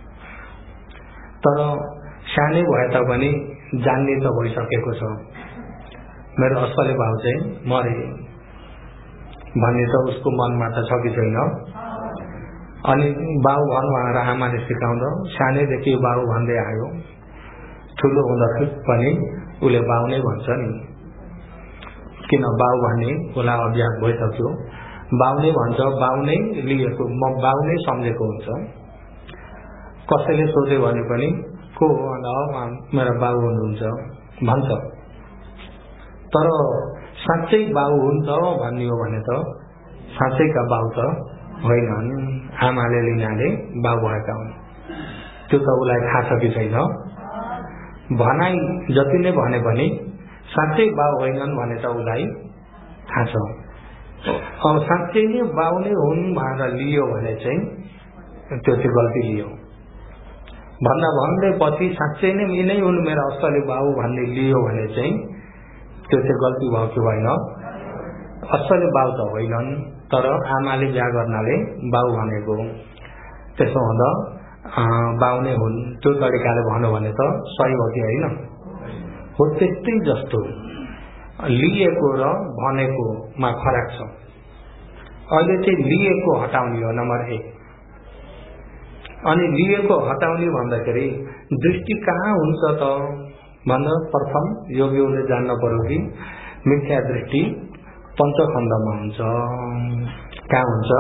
तर सानै भए तापनि जान्ने त भइसकेको छ मेरो असली बाउ चाहिँ मरे भन्ने त उसको मनमा त छ कि छैन। अनि बाउ भन् भनेर आमाले सिकाउँदा सानैदेखि बाउ भन्दै आयो। ठुलो हुँदाखेरि पनि उसले बाउ नै भन्छ नि, किन बाउ भन्ने उसलाई अभ्यास भइसक्यो। बाउ नै भन्छ, बाउ नै लिएको, म बाउ नै सम्झेको हुन्छ। कसैले सोध्यो भने पनि को हो भन्दा मेरो बाउ हुनुहुन्छ भन्छ। तर साँच्चै बाउ हुन्छ भन्ने हो भने त साँच्चैका बाउ त होइनन्, आमाले लिनाले बाउ भएका हुन्। त्यो त उसलाई थाहा छ कि छैन। भनाइ जति नै भने पनि साँच्चै बाउ होइनन् भने त उसलाई थाहा छ। अब साँच्चै नै बाउ नै हुन् भनेर लियो भने चाहिँ त्यो चाहिँ गल्ती लियो। भन्दा भन्दै पछि साँच्चै नै यिनै हुन् मेरो असली बाउ भन्ने लियो भने चाहिँ त्यो चाहिँ गल्ती भयो कि भएन? असली बाउ त होइनन् तर आमाले बिहा गर्नाले बाउ भनेको। त्यसो हुँदा बाउ नै हुन् त्यो तरिकाले भन्यो भने त सही हो कि होइन? हो त्यस्तै जस्तो लिएको र भनेकोमा फरक छ। अहिले चाहिँ लिएको हटाउने हो नम्बर 1। अनि लिएको हटाउने भन्दाखेरि दृष्टि कहाँ हुन्छ त भन्दा प्रथम योगीले जान्न पर्यो कि मिथ्या दृष्टि पञ्चखण्डमा हुन्छ। कहाँ हुन्छ?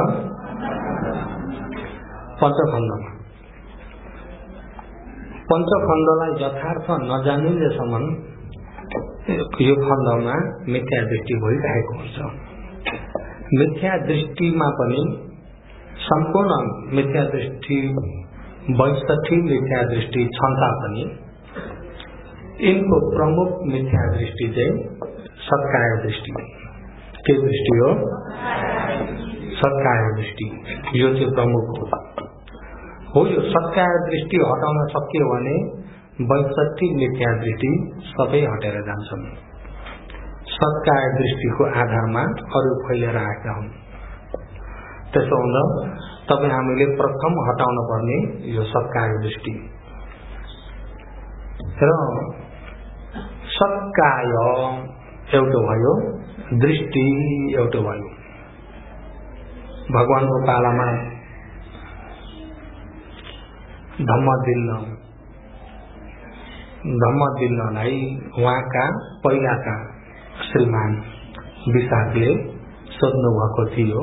पञ्चखण्डमा। पञ्चखण्डलाई यथार्थ नजानिन्जेसम्म यो खण्डमा मिथ्या दृष्टि भइरहेको हुन्छ। मिथ्या दृष्टिमा पनि सम्पूर्ण मिथ्या दृष्टि 62 मिथ्या दृष्टि छन् तापनि इनको प्रमुख मिथ्या दृष्टि चाहिँ सत्कार्य दृष्टि। के दृष्टि हो? सत्कार्य दृष्टि। यो चाहिँ प्रमुख हो। यो सत्कार्य दृष्टि हटाउन सकियो भने 62 मिथ्या दृष्टि सबै हटेर जान्छन्। सत्कार्य दृष्टिको आधारमा अरू फैलिएर आएका हुन्। त्यसो हुँदा तपाईँ हामीले प्रथम हटाउन पर्ने यो सत्कार्य दृष्टि। र सत्कार्य एउटा भयो, दृष्टि एउटा भयो। भगवानको पालामा धम्मदिन्नलाई उहाँका पहिलाका श्रीमान विशाखले सोध्नु भएको थियो।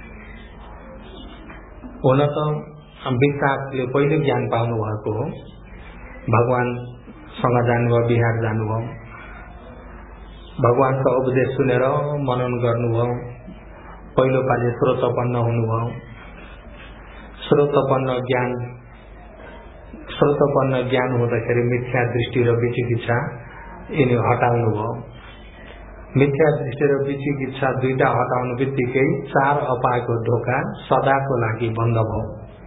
हुन त विशाखले पहिले ज्ञान पाउनु भएको हो। भगवानसँग जानुभयो, बिहार जानुभयो, भगवानको उपदेश सुनेर मनन गर्नुभयो। पहिलो पालि श्रोतपन्न हुनुभयो। श्रोतपन्न ज्ञान हुँदाखेरि मिथ्या दृष्टि र विचिकित्सा यिनी हटाउनु भयो। मिथ्या दृष्टि र विचिकित्सा दुईटा हटाउनु बित्तिकै 4 अपायको ढोका सदाको लागि बन्द भयो।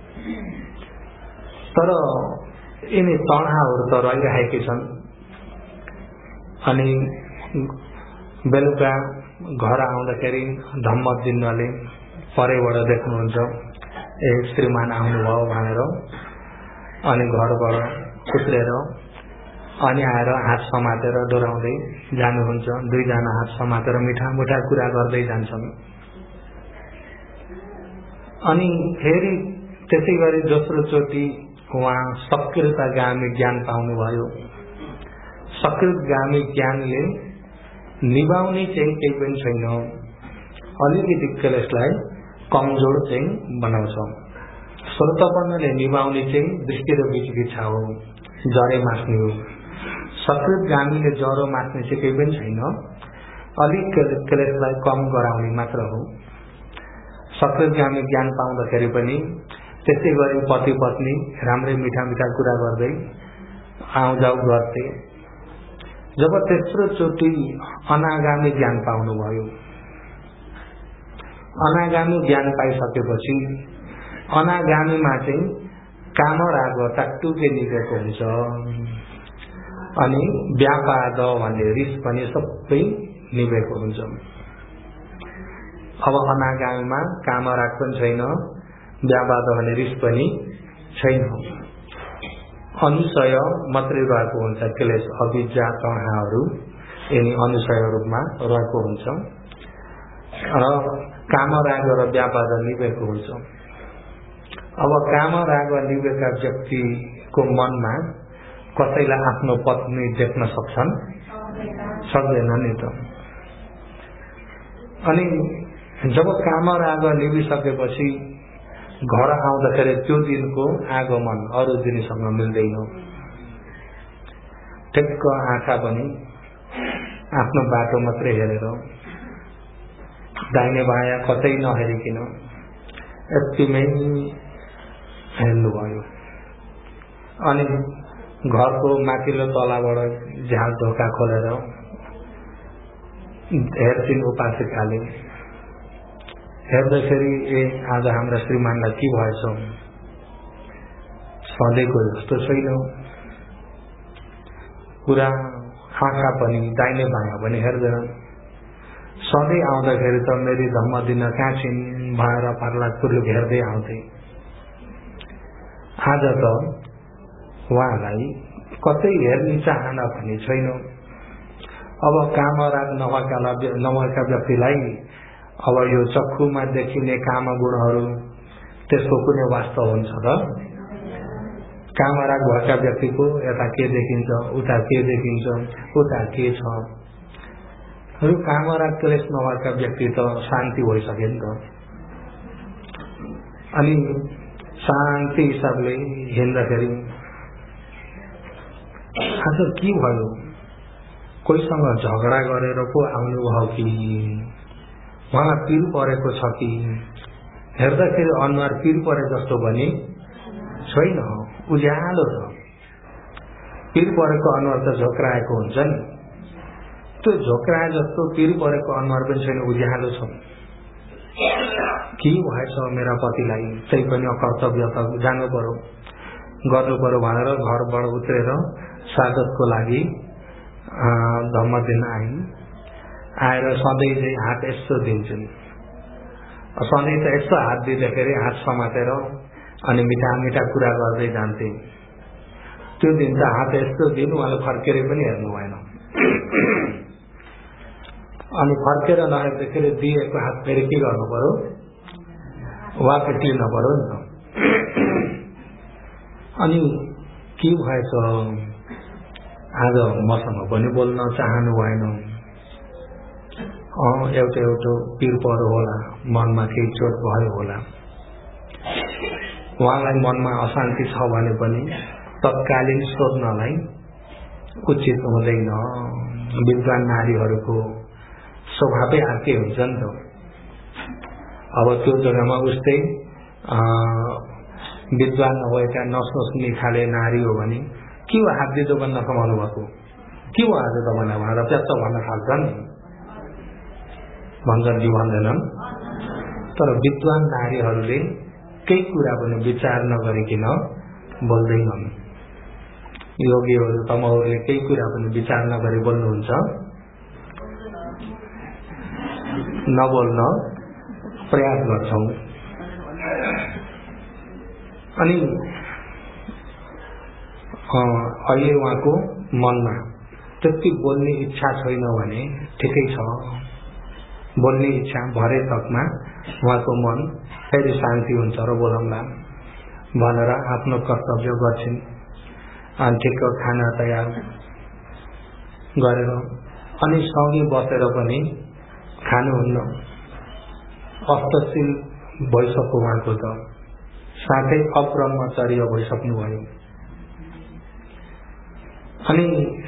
तर यिनी तणाहरू त रहिरहेकै छन्। अनि बेलुका घर आउँदाखेरि धम्मदिन्नले परैबाट देख्नुहुन्छ ए श्रीमान आउनुभयो भनेर अनि घरबाट उत्रेर अनि आएर हात समातेर डोराउँदै जानुहुन्छ। दुईजना हात समातेर मिठा मिठा कुरा गर्दै जान्छन्। अनि फेरि त्यसै गरी दोस्रो चोटि उहाँ सकृतगामी ज्ञान पाउनुभयो। सकृतगामी ज्ञानले निभाउने चाहिँ केही पनि छैन, अलिकति क्लेशलाई कमजोर चाहिँ बनाउँछ। श्रोतपन्नले निभाउने चाहिँ दृष्टि र विचिकित्सा हो, जरे मास्ने हो। सकृतगामीले जरो मास्ने चाहिँ केही पनि छैन, अलिक क्लेशलाई कम गराउने मात्र हो। सकृतगामी ज्ञान पाउँदाखेरि पनि त्यसै गरी पति पत्नी राम्रै मिठा मिठा कुरा गर्दै आउजाउ गर्थे। जब तेस्रो चोटि अनागामी ज्ञान पाउनुभयो, अनागामी ज्ञान पाइसकेपछि अनागामीमा चाहिँ काम राग टाकटुके निभेको हुन्छ अनि व्यापाद भन्ने रिस पनि सबै निभेको हुन्छ। अब अनागामीमा काम राग पनि छैन, व्यापाद भन्ने रिस पनि छैन, अनुशय मात्रै रहेको हुन्छ। क्लेश अविद्या तृष्णाहरू यिनी अनुशय रूपमा रहेको हुन्छ र काम राग र व्यापाद निभेको हुन्छ। अब काम राग निभेका व्यक्तिको मनमा कसैलाई आफ्नो पत्नी देख्न सक्छन्? सक्दैन नि त। अनि जब काम राग निभिसकेपछि घर आउँदाखेरि त्यो दिनको आगमन अरू दिनसँग मिल्दैन। ठिक्क आँखा पनि आफ्नो बाटो मात्रै हेरेर दाहिने बायाँ कतै नहेरिकन यतिमै हेर्नुभयो। अनि घरको माथिल्लो तलाबाट झ्याल ढोका खोलेर हेर्छिन् उपासिकाले। हेर्दाखेरि ए आज हाम्रा श्रीमानलाई के भएछ? सधैँको जस्तो छैन। पुरा आँखा पनि दाहिने बायाँ पनि हेर्दैन। सधैँ आउँदाखेरि त मेरी धम्म दिन कहाँ छिन् भनेर पार्लापुरले हेर्दै आउँथे। आज त उहाँलाई कतै हेर्ने चाहना पनि छैन। अब काम राग नभएका व्यक्तिलाई अब यो चक्षुमा देखिने काम गुणहरू त्यसको कुनै वास्तव हुन्छ त? काम राग भएका व्यक्तिको यता के देखिन्छ, उता के देखिन्छ, उता के छ। काम राग क्लेश नभएका व्यक्ति त शान्ति भइसक्यो नि त। अनि शान्ति हिसाबले हिँड्दाखेरि आज के भयो? कोहीसँग झगडा गरेर पो आउनुभयो कि उहाँ पिर परेको छ कि? हेर्दाखेरि अनुहार पिर परे जस्तो पनि छैन, उज्यालो छ। पिर परेको अनुहार त झोक्राएको हुन्छ नि, त्यो झोक्राए जस्तो पिर परेको अनुहार पनि छैन, उज्यालो छ। के भएछ मेरा पतिलाई? त्यही पनि कर्तव्य त जानु पर्यो, गर्नु पर्यो भनेर घरबाट उत्रेर स्वागतको लागि धम्म दिन आइन्। आएर सधैँ चाहिँ हात यसो दिन्छन्। सधैँ त यसो हात दिँदाखेरि हात समातेर अनि मिठा मिठा कुरा गर्दै जान्थे। त्यो दिन त हात यस्तो दिनु, उहाँले फर्केर पनि हेर्नु भएन। अनि फर्केर नहेर्दाखेरि दिएको हात फेरि के गर्नु पर्यो? वापस लिनु पर्यो नि त। अनि के भएछ? आज मसँग पनि बोल्न चाहनु भएन। एउटा पिर परो होला, मनमा केही चोट भयो होला। उहाँलाई मनमा अशान्ति छ भने पनि तत्कालीन सोध्नलाई उचित हुँदैन। विद्वान नारीहरूको स्वभावै आके हुन्छ नि त। अब त्यो जग्गामा उस्तै विद्वान नभएका नसोच्ने खाले नारी हो भने के हो हात दिँदो पनि नसमाउनु भएको? के हो आज तपाईँलाई भनेर त्यस्तो भन्न थाल्छन्, भन्छन् कि भन्दैनन्। तर विद्वान नारीहरूले केही कुरा पनि विचार नगरिकन बोल्दैनन्। योगीहरू तमहरूले केही कुरा पनि विचार नगरी बोल्नुहुन्छ। नबोल्न प्रयास गर्छौं। अनि अहिले उहाँको मनमा त्यति बोल्ने इच्छा छैन भने ठिकै छ, बोल्ने इच्छा भरे तकमा उहाँको मन फेरि शान्ति हुन्छ र बोलौँला भनेर आफ्नो कर्तव्य गर्छिन्। अनि ठिक्क खाना तयार गरेर अनि सँगै बसेर पनि खानुहुन्न, अष्टशील भइसक्यो उहाँको त, साथै अब्रह्मचर्य भइसक्नुभयो। अनि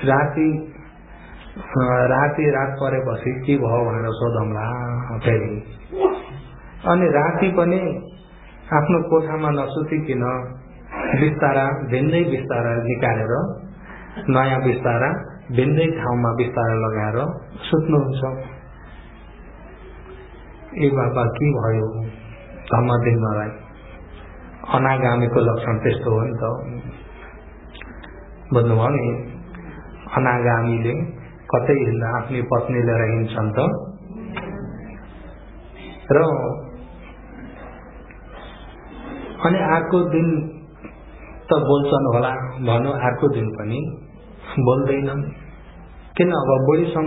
रात परेपछि के भयो भनेर सोधौँला फेरि। अनि राति पनि आफ्नो कोठामा नसुतिकन बिस्तारा भिन्दै बिस्तारा निकालेर नयाँ बिस्तारा भिन्दै ठाउँमा बिस्तारा लगाएर सुत्नुहुन्छ। ए बाबा के भयो धम्मदिनलाई? अनागामीको लक्षण त्यस्तो हो नि त, बुझ्नुभयो नि। अनागामीले कतै हिँड्दा आफ्नै पत्नी लिएर हिँड्छन् त, र अनि अर्को दिन त बोल्छन् होला भनौँ, अर्को दिन पनि बोल्दैनन्। किन? अब बुढीसँग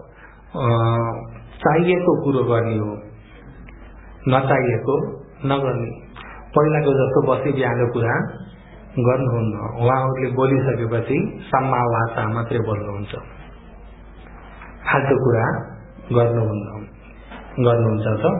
चाहिएको कुरो गर्ने हो, नचाहिएको नगर्ने। पहिलाको जस्तो बसी बिहानको कुरा गर्नुहुन्न, उहाँहरूले बोलिसकेपछि सम्मा वाचा मात्रै बोल्नुहुन्छ, फाल्टो कुरा गर्नुहुन्छ त।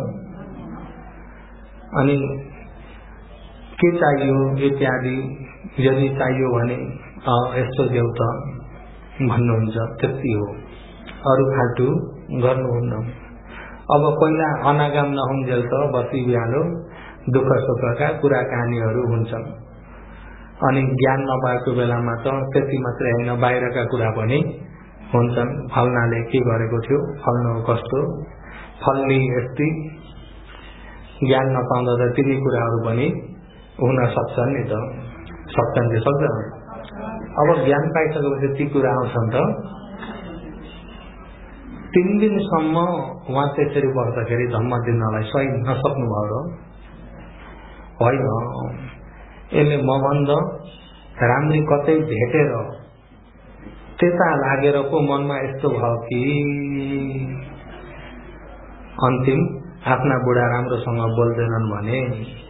अनि के चाहियो इत्यादि यदि चाहियो भने यस्तो देऊ त भन्नुहुन्छ, त्यति हो, अरू फाल्टु गर्नुहुन्न। अब पहिला अनागाम नहुन्जेल त बसी बिहालो दुःख सुखका कुराकानीहरू हुन्छन्। अनि ज्ञान नभएको बेलामा त त्यति मात्रै होइन, बाहिरका कुरा पनि हुन्छन्। फल्नाले के गरेको थियो, फल्नु कस्तो, फल्ने यस्तै, ज्ञान नपाउँदा त तिनी कुराहरू पनि हुन सक्छन् नि त, सक्छन् कि सक्दैन? अब ज्ञान पाइसकेपछि ती कुरा आउँछन् त। 3 दिनसम्म उहाँ त्यसरी बस्दाखेरि धम्मदिनलाई सही नसक्नुभयो र होइन। यसले मभन्दा राम्री कतै भेटेर त्यता लागेर पो मनमा यस्तो भयो कि अन्तिम आफ्ना बुढा राम्रोसँग बोल्दैनन् भने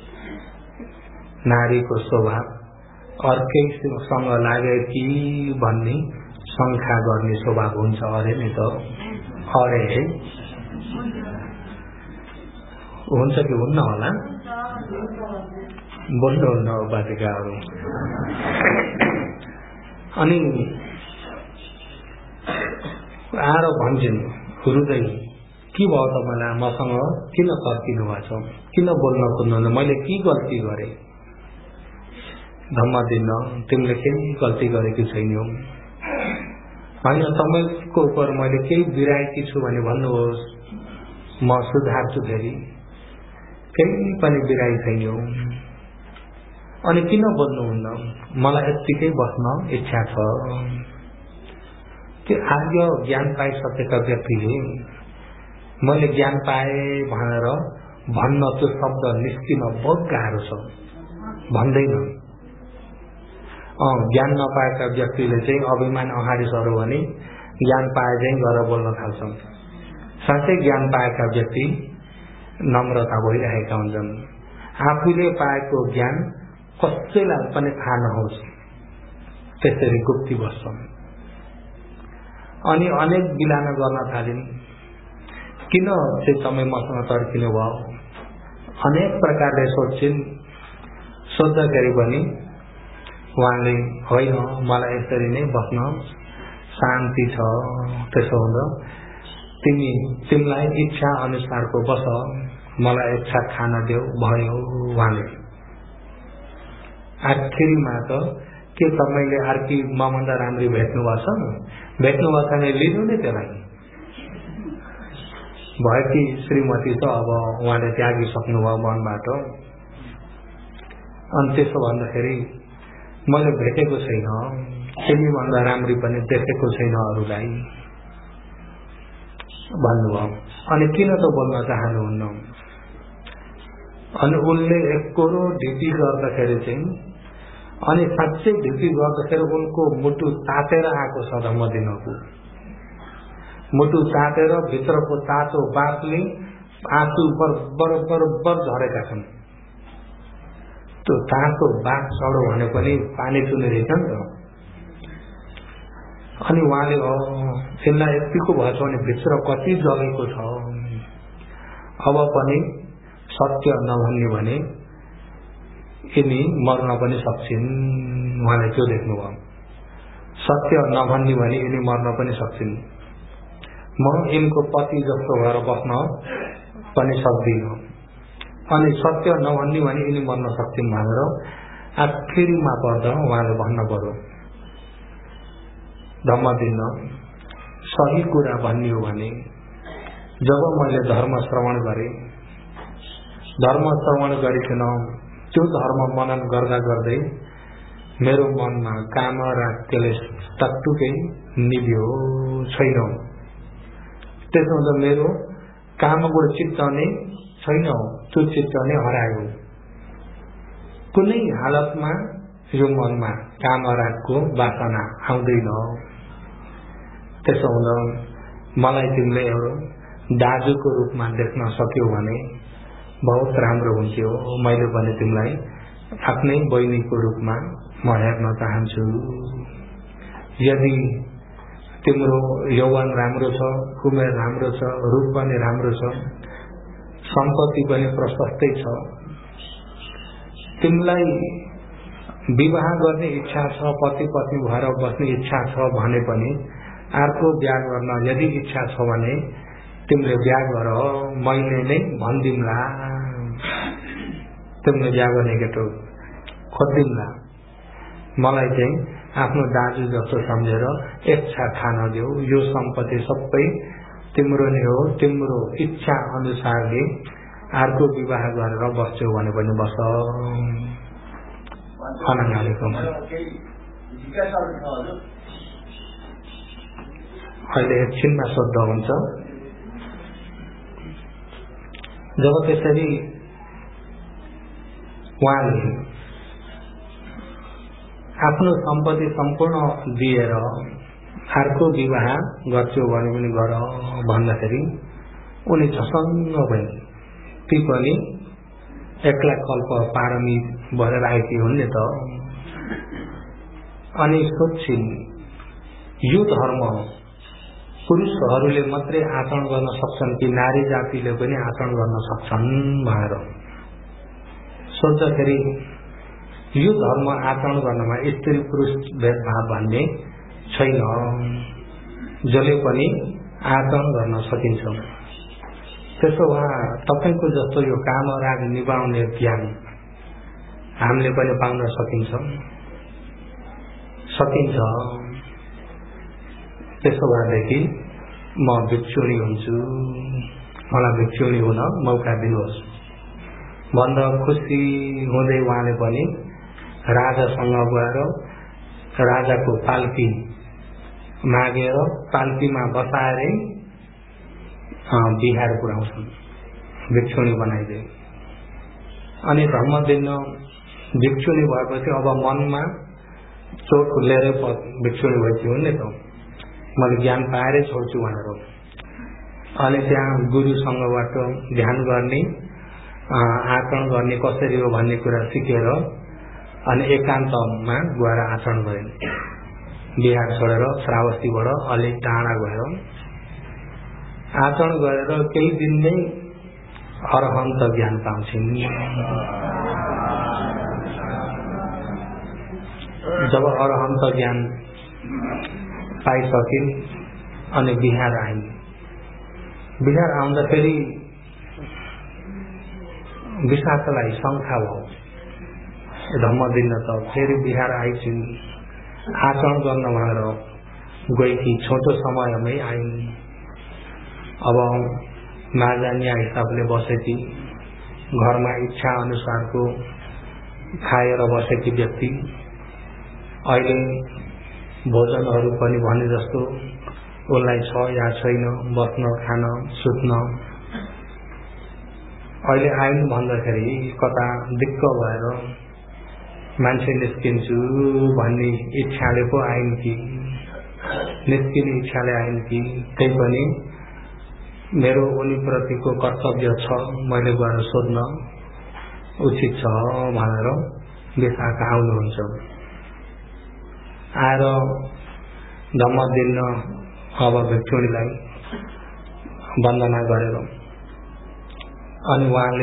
नारीको स्वभाव अर्कैसँग लागे कि भन्ने शङ्का गर्ने स्वभाव हुन्छ अरे नि त। अरे हुन्छ कि हुन्न होला, बोल्नुहुन्न उपाधिकाहरू। अनि आएर भन्छन् रुँदै, के भयो तपाईँलाई, मसँग किन फर्किनु भएको छ, किन बोल्न खोज्नु, मैले के गल्ती गरेँ? धम्मदिन तिमीले केही गल्ती गरेकी छैनौ, होइन तपाईँको उपर मैले केही बिराएकी छु भने भन्नुहोस्, म सुधार्छु। फेरि केही पनि बिराई छैनौ, अनि किन बोल्नुहुन्न? मलाई यत्तिकै बस्न इच्छा छ। त्यो आर्य ज्ञान पाइसकेका व्यक्तिले मैले ज्ञान पाए भनेर भन्न त्यो शब्द निस्किन बहुत गाह्रो छ, भन्दैन। ज्ञान नपाएका व्यक्तिले चाहिँ अभिमान अगाडि सर्यो भने ज्ञान पाए चाहिँ गरेर बोल्न थाल्छन्। साथै ज्ञान पाएका व्यक्ति नम्रता भइरहेका हुन्छन्। आफूले पाएको ज्ञान कसैलाई पनि थाहा नहोस् त्यसरी गुप्ती बस्छन्। अनि अनेक बिलाना गर्न थालिन्, किन चाहिँ तपाईँ मसँग तर्किनु भयो? अनेक प्रकारले सोध्छिन्। सोद्धाखेरि पनि उहाँले होइन, मलाई यसरी नै बस्न शान्ति छ, त्यसो हुँदा तिमीलाई इच्छा अनुसारको बस, मलाई इच्छा खान देऊ भयो उहाँले। आखिरमा त के तपाईँले अर्की मभन्दा राम्री भेट्नु भएको छ भने लिनु नै त्यसलाई। भएकी श्रीमती त अब उहाँले त्यागिसक्नुभयो मनबाट। अनि त्यसो भन्दाखेरि मैले भेटेको छैन, तिमीभन्दा राम्री पनि देखेको छैन अरूलाई भन्नुभयो। अनि किन त बोल्न चाहनुहुन्न? अनि उनले एकरो ढिपी गर्दाखेरि चाहिँ अनि साँच्चै ढिपी गर्दाखेरि उनको मुटु तातेर आएको छ धम्मदिनको मुटु तातेर भित्रको तातो बातले आँसु बरबर झरेका छन्। त्यो तातो बात चढो भने पनि पानी चुने रहेछ नि त। अनि उहाँले यसलाई यतिको भएछ भने भित्र कति जलेको छ, अब पनि सत्य नभन्ने भने यिनी मर्न पनि सक्छिन्। उहाँले त्यो देख्नुभयो, सत्य नभन्ने भने यिनी मर्न पनि सक्छिन्। म यिनको पति जस्तो भएर बस्न पनि सक्दिनँ, अनि सत्य नभन्ने भने यिनी मर्न सक्छिन् भनेर आखिरीमा पर्दा उहाँले भन्न पर्यो, धम्मदिन सही कुरा भन्ने हो भने जब मैले धर्म श्रवण गरेँ, धर्म श्रवण गरिकन त्यो धर्म मनन गर्दा गर्दै मेरो मनमा काम राग क्लेश टकटुकै निभ्यो छैन। त्यसो हुँदा मेरो कामको चित्त नै छैन, त्यो चित्त नै हरायो। कुनै हालतमा यो मनमा काम रागको वासना आउँदैन। त्यसो हुँदा मलाई तिमीले एउटा दाजुको रूपमा देख्न सक्यौ भने बहुत राम्रो हुन्थ्यो। मैले भने तिमीलाई आफ्नै बहिनीको रूपमा म हेर्न चाहन्छु। यदि तिम्रो यौवन राम्रो छ, उमेर राम्रो छ, रूप पनि राम्रो छ, सम्पत्ति पनि प्रशस्तै छ, तिमीलाई विवाह गर्ने इच्छा छ, पति पत्नी भएर बस्ने इच्छा छ भने पनि अर्को बिहा गर्न यदि इच्छा छ भने तिमीले बिहा गर, मैले नै भनिदिउँला, तिमीले बिहा गर्ने केटो खोजिदिउँला। मलाई चाहिँ आफ्नो दाजु जस्तो सम्झेर इच्छा ठान देऊ, यो सम्पत्ति सबै तिम्रो नै हो, तिम्रो इच्छा अनुसारले अर्को विवाह गरेर बस्छौ भने पनि बस। अहिले एकछिनमा सोध्दा हुन्छ। जब त्यसरी उहाँले आफ्नो सम्पत्ति सम्पूर्ण दिएर अर्को विवाह गर्छु भने पनि गर भन्दाखेरि उनी झसङ्ग भए। ती पनि एक्ला कल्प पारमी भएर आएकी हुन् नि त। अनि सोध्छिन् यो धर्म पुरुषहरूले मात्रै आचरण गर्न सक्छन् कि नारी जातिले पनि आचरण गर्न सक्छन् भनेर सोच्दाखेरि यो धर्म आचरण गर्नमा स्त्री पुरुष भेदभाव भन्ने छैन, जसले पनि आचरण गर्न सकिन्छ। त्यसो भए तपाईको जस्तो यो काम राग निभाउने ज्ञान हामीले पनि पाउन सकिन्छ। त्यसो भएदेखि म भिक्षुणी हुन्छु, मलाई भिक्षुणी हुन मौका दिनुहोस् भन्दा खुसी हुँदै उहाँले पनि राजासँग गएर राजाको पाल्की मागेर पाल्कीमा बसाएरै बिहार पुर्याउँछन्, भिक्षुणी बनाइदिए। अनि धम्मदिन भिक्षुणी भएपछि अब मनमा चोट लिएर भिक्षुणी भएकी हुन् नि त, मैले ज्ञान पाएरै छोड्छु भनेर। अनि त्यहाँ गुरुसँगबाट ध्यान गर्ने आचरण गर्ने कसरी हो भन्ने कुरा सिकेर अनि एकान्तमा गएर आचरण गरे। बिहार छोडेर श्रावस्तीबाट अलिक टाढा गएर आचरण गरेर केही दिन नै अरहन्त ज्ञान पाउँछिन्। जब अरहन्त ज्ञान पाइसकिन् अनि बिहार आइन्। बिहार आउँदाखेरि विशाखलाई शङ्का भयो, धम्मदिन त फेरि बिहार आइछिन्, आचरण गर्न भनेर गएकी छोटो समयमै आइन्। अब माजानिया हिसाबले बसेकी, घरमा इच्छा अनुसारको खाएर बसेकी व्यक्ति अहिले भोजनहरू पनि भने जस्तो उसलाई छ या छैन, बस्न खान सुत्न अहिले आइन् भन्दाखेरि कता दिक्क भएर मान्छे निस्किन्छु भन्ने इच्छाले पो आइन् कि निस्किने इच्छाले आइन् कि त्यही पनि मेरो उनीप्रतिको कर्तव्य छ, मैले गएर सोध्न उचित छ भनेर विशाखा आउनुहुन्छ। आएर धम्म दिन अब भिक्षुणीलाई वन्दना गरेर अनि उहाँले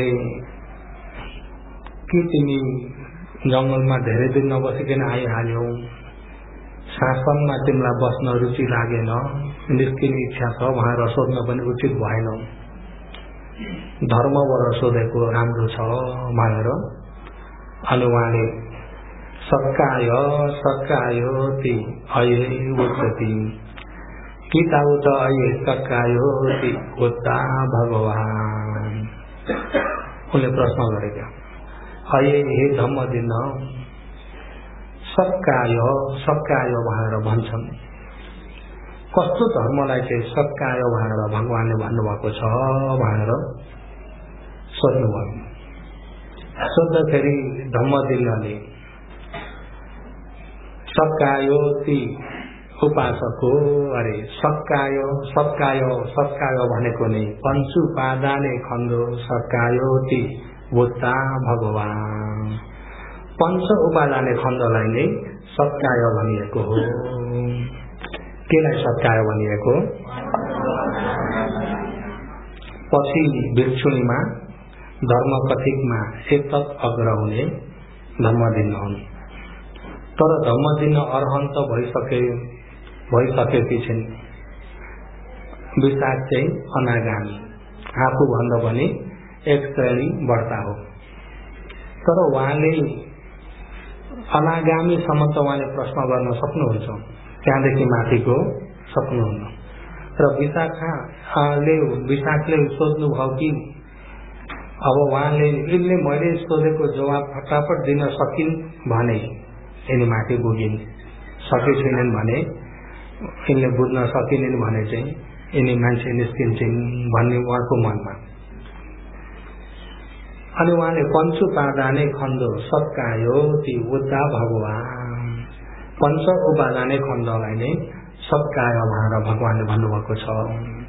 के तिमी जंगलमा धेरै दिन नबसिकन आइहाल्यौ, शासनमा तिमीलाई बस्न रुचि लागेन, निस्किने इच्छा छ भनेर सोध्न पनि उचित भएन, धर्मबाट सोधेको राम्रो छ भनेर अनि उहाँले सत्काय सत्कायो ती अये उच्चति गीताउ त अये सत्कायो ती उच्चा भगवान। उनले प्रश्न गरेका, अये हे धम्म दिन सत्काय सत्काय भनेर भन्छन्, कस्तो धर्मलाई चाहिँ सत्काय भनेर भगवानले भन्नुभएको छ भनेर सोध्नुभयो। सोद्धाखेरि धम्मदिनले सत्कायो ती उपासक हो, अरे सत्कायो सत्कायो सत्कायो भनेको नै पञ्चुपादाने खण्डो सत्कायो ती बुद्धा भगवान। पञ्च उपादाने खण्डलाई नै सत्काय भनिएको हो। केलाई सत्काय भनिएको? पछि भिक्षुणीमा धर्म कथिकमा एकतक अग्र हुने धम्मदिन हुन्। तर धम्मदिन अर्हन्त भइसकेकी छिन्। विशाख चाहिँ अनागामी, आफूभन्दा पनि एक श्रेणी बढ्ता हो। तर उहाँले अनागामीसम्म त उहाँले प्रश्न गर्न सक्नुहुन्छ, त्यहाँदेखि माथिको सक्नुहुन्न। र विशाखले सोध्नुभयो कि अब उहाँले यिनले मैले सोधेको जवाब फटाफट दिन सकिन् भने यिनी माथि पुगिन्, सके छैनन् भने यिनले बुझ्न सकिनन् भने चाहिँ यिनी मान्छे निस्किन्छन् भन्ने उहाँको मनमा। अनि उहाँले पञ्चुपादाने खण्डो सत्कायो ती बुद्धा भगवान। पञ्च उपादाने खण्डलाई नै सत्काय भनेर भगवानले भन्नुभएको छ।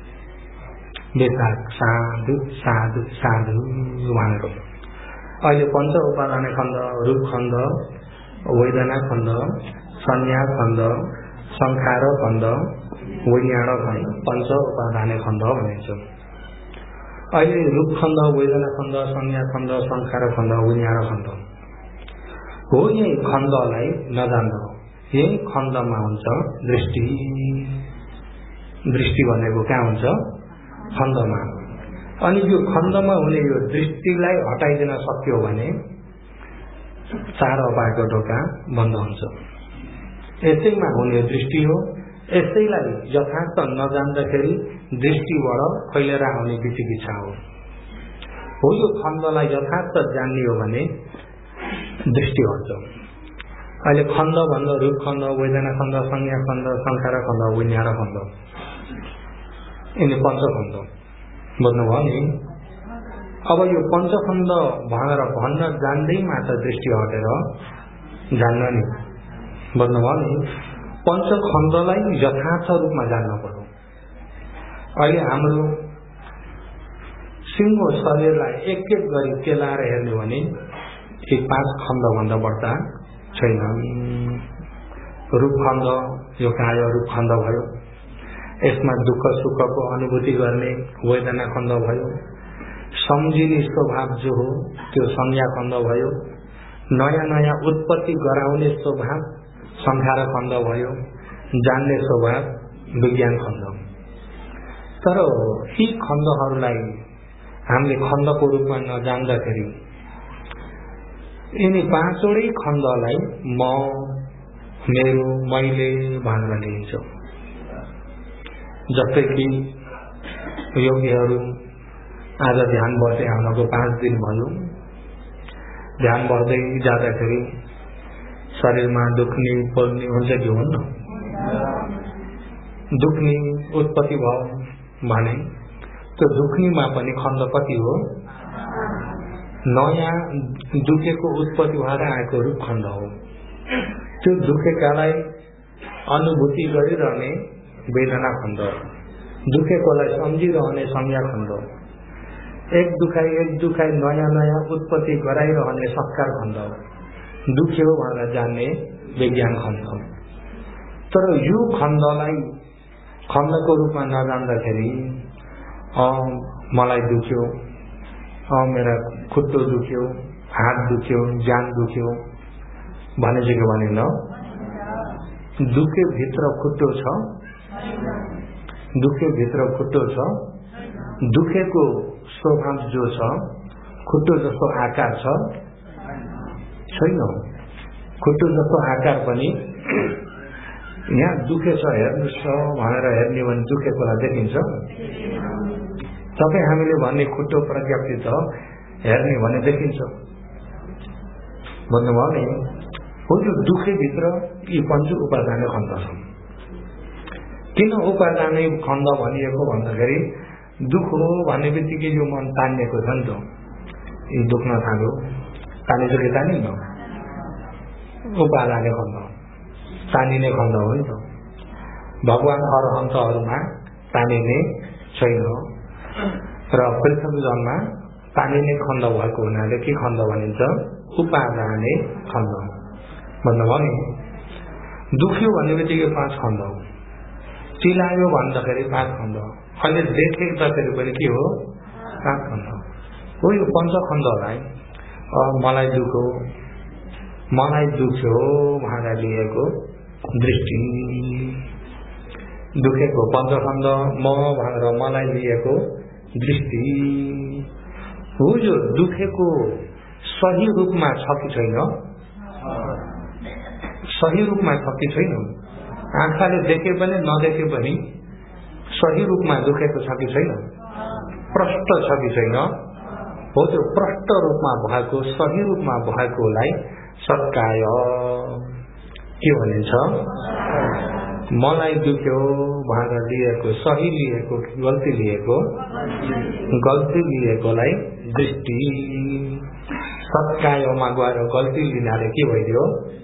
विशाख साधु साधु साधु भनेर अहिले पञ्च उपादाने खण्ड रूप खण्ड, वेदना खण्ड, संज्ञा खण्ड, संखार खण्ड, विज्ञान खण्ड, पञ्च उपादाने खण्ड भनिन्छ। अहिले रूप खण्ड, वेदना खण्ड, संज्ञा खण्ड, संखार खण्ड, विज्ञान खण्ड हो। यही खण्डलाई नजान्दा यही खण्डमा हुन्छ दृष्टि। दृष्टि भनेको कहाँ हुन्छ? खण्डमा। अनि यो खण्डमा हुने यो दृष्टिलाई हटाइदिन सक्यो भने चार अपायको ढोका बन्द हुन्छ। यसैमा हुने दृष्टि हो। यसैलाई यथार्थ नजान्दाखेरि दृष्टिबाट फैलेर आउने विचिकित्सा हो। यो खण्डलाई यथार्थ जान्ने हो भने दृष्टि हुन्छ। अहिले खण्ड भन्दा रूप खण्ड, वेदना खण्ड, संज्ञा खण्ड, संखार खण्ड, विज्ञान खण्ड, यिनी पञ्चखण्ड बुझ्नुभयो नि। अब यो पञ्चखण्ड भनेर भन्न जान्दै मात्र दृष्टि हटेर जान्न नि, बुझ्नुभयो नि। पञ्चखण्डलाई यथार्थ रूपमा जान्न पर्यो। अहिले हाम्रो सिङ्गो शरीरलाई एक एक गरी केलाएर हेर्ने भने यी 5 खण्डभन्दा बढ्ता छैनन्। रूप खण्ड यो काय रूप खण्ड भयो, यसमा दुःख सुखको अनुभूति गर्ने वेदना खण्ड भयो, सम्झिने स्वभाव जो हो त्यो संज्ञा खण्ड भयो, नयाँ नयाँ उत्पत्ति गराउने स्वभाव संखार खण्ड भयो, जान्ने स्वभाव विज्ञान खण्ड। तर यी खण्डहरूलाई हामीले खण्डको रूपमा नजान्दाखेरि यिनी 5वटै खण्डलाई म, मेरो, मैले भनेर लिन्छौँ। जस्तै कि योगीहरू आज ध्यान बस्दै आउनको 5 दिन भयो। ध्यान बस्दै जाँदाखेरि शरीरमा दुख्ने पोल्ने हुन्छ कि हुन्न? दुख्ने उत्पत्ति भयो भने त्यो दुख्नेमा पनि खण्ड कति हो? नयाँ दुखेको उत्पत्ति भएर आएको रूप खण्ड हो। त्यो दुखेकालाई अनुभूति गरिरहने वेदना खण्ड हो। दुखेकोलाई सम्झिरहने संज्ञा खण्ड हो। एक दुखाइ नयाँ नयाँ उत्पत्ति गराइरहने संस्कार खण्ड हो। दुख्यो भनेर जान्ने विज्ञान खण्ड हो। तर यो खण्डलाई खण्डको रूपमा नजान्दाखेरि मलाई दुख्यो, मेरा खुट्टो दुख्यो, हात दुख्यो, ज्यान दुख्यो भनेपछि के भनेन? दुख्यो भित्र खुट्टो छ, दुख्यो भित्र खुट्टो छ, दुखेको स्वभाव जो छ खुट्टो जस्तो आकार छ छैन। खुट्टो जस्तो आकार पनि यहाँ दुखेछ हेर्नुहोस् भनेर हेर्ने भने दुखेकोलाई देखिन्छ। तपाईँ हामीले भन्ने खुट्टो प्रज्ञप्ति त हेर्ने भने देखिन्छ। भन्नुभयो नि हो। यो दुखेभित्र यी पञ्च उपादान खण्ड छन्। किन उपादान खण्ड भनिएको भन्दाखेरि दुख हो भन्ने बित्तिकै यो मन तानिएको छ नि त। यी दुख्न थाल्यो, तानिसके तानिन्न, उपादान खण्ड तानिने खण्ड हो नि त। भगवान अरहन्तहरूमा तानिने छैन र पृथ्वीजनमा तानिने खण्ड भएको हुनाले के खण्ड भनिन्छ? उपादाने खण्ड भन्नुभयो नि। दुख्यो भन्ने बित्तिकै 5 खण्ड हो, चिलायो भन्दाखेरि 5 खण्ड हो, अहिले देखेदाखेरि पनि के हो? 5 खण्ड हो। यो पञ्चखण्डलाई मलाई दुख्यो, मलाई दुख्यो भनेर लिएको दृष्टि, दुखेको पञ्चखण्ड म भनेर मलाई लिएको दृष्टि हो। यो दुखेको सही रूपमा छ कि छैन? सही रूपमा छ कि छैन? आँखाले देखे पनि नदेखे पनि सही रूपमा दुखेको छ कि छैन? प्रष्ट छ कि छैन? हो। त्यो प्रष्ट रूपमा भएको, सही रूपमा भएकोलाई सत्काय के भनिन्छ? मलाई दुख्यो भनेर लिएको, सही लिएको कि गल्ती लिएको? गल्ती लिएकोलाई दृष्टि। सत्कायमा गएर गल्ती लिनाले के भइदियो?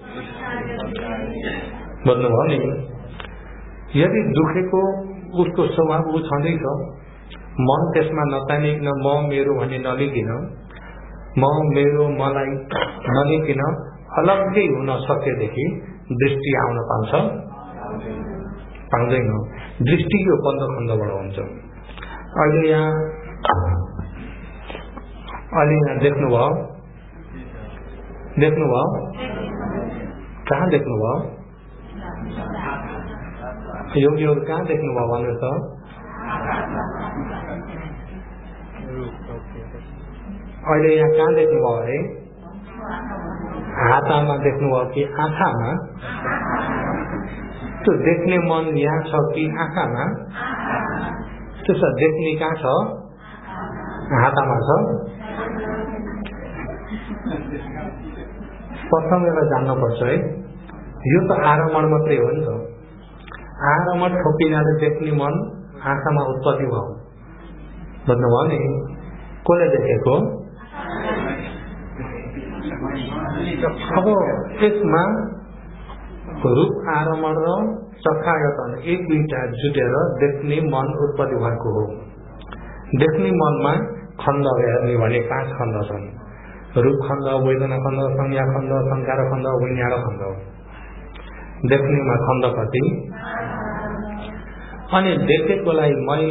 भन्नुभयो नि। यदि दुखेको उसको स्वभाव ऊ छँदैछ, मन त्यसमा नतानिकन म मेरो भन्ने नलिकन, म मेरो मलाई नलिकन अलग्गै हुन सकेदेखि दृष्टि आउन पाउँछ? पाउँदैन। दृष्टि यो पञ्चखण्डबाट हुन्छ। अहिले यहाँ देख्नुभयो, कहाँ देख्नुभयो? योगीहरू कहाँ देख्नुभयो भन्नु त? अहिले यहाँ कहाँ देख्नुभयो अरे? हातमा देख्नुभयो कि आँखामा? त्यो देख्ने मन यहाँ छ कि आँखामा? त्यसो देख्ने कहाँ छ? हातमा छ। प्रथम एउटा जान्नुपर्छ है, यो त आरमण मात्रै हो नि त। आरमण ठोकिनाले देख्ने मन आँखामा उत्पत्ति भयो भन्नुभयो नि। कसले देखेको? अब यसमा रूप आरमण र चखायतन एक दुईटा जुटेर देख्ने मन उत्पत्ति भएको हो। देख्ने मनमा खण्ड हेर्ने भने 5 खण्ड छन्। रूप खण्ड, वेदना खण्ड, संज्ञा खण्ड, संस्कार खण्ड, विज्ञान खण्ड। देख्नेमा खण्ड कति? अनि देखेकोलाई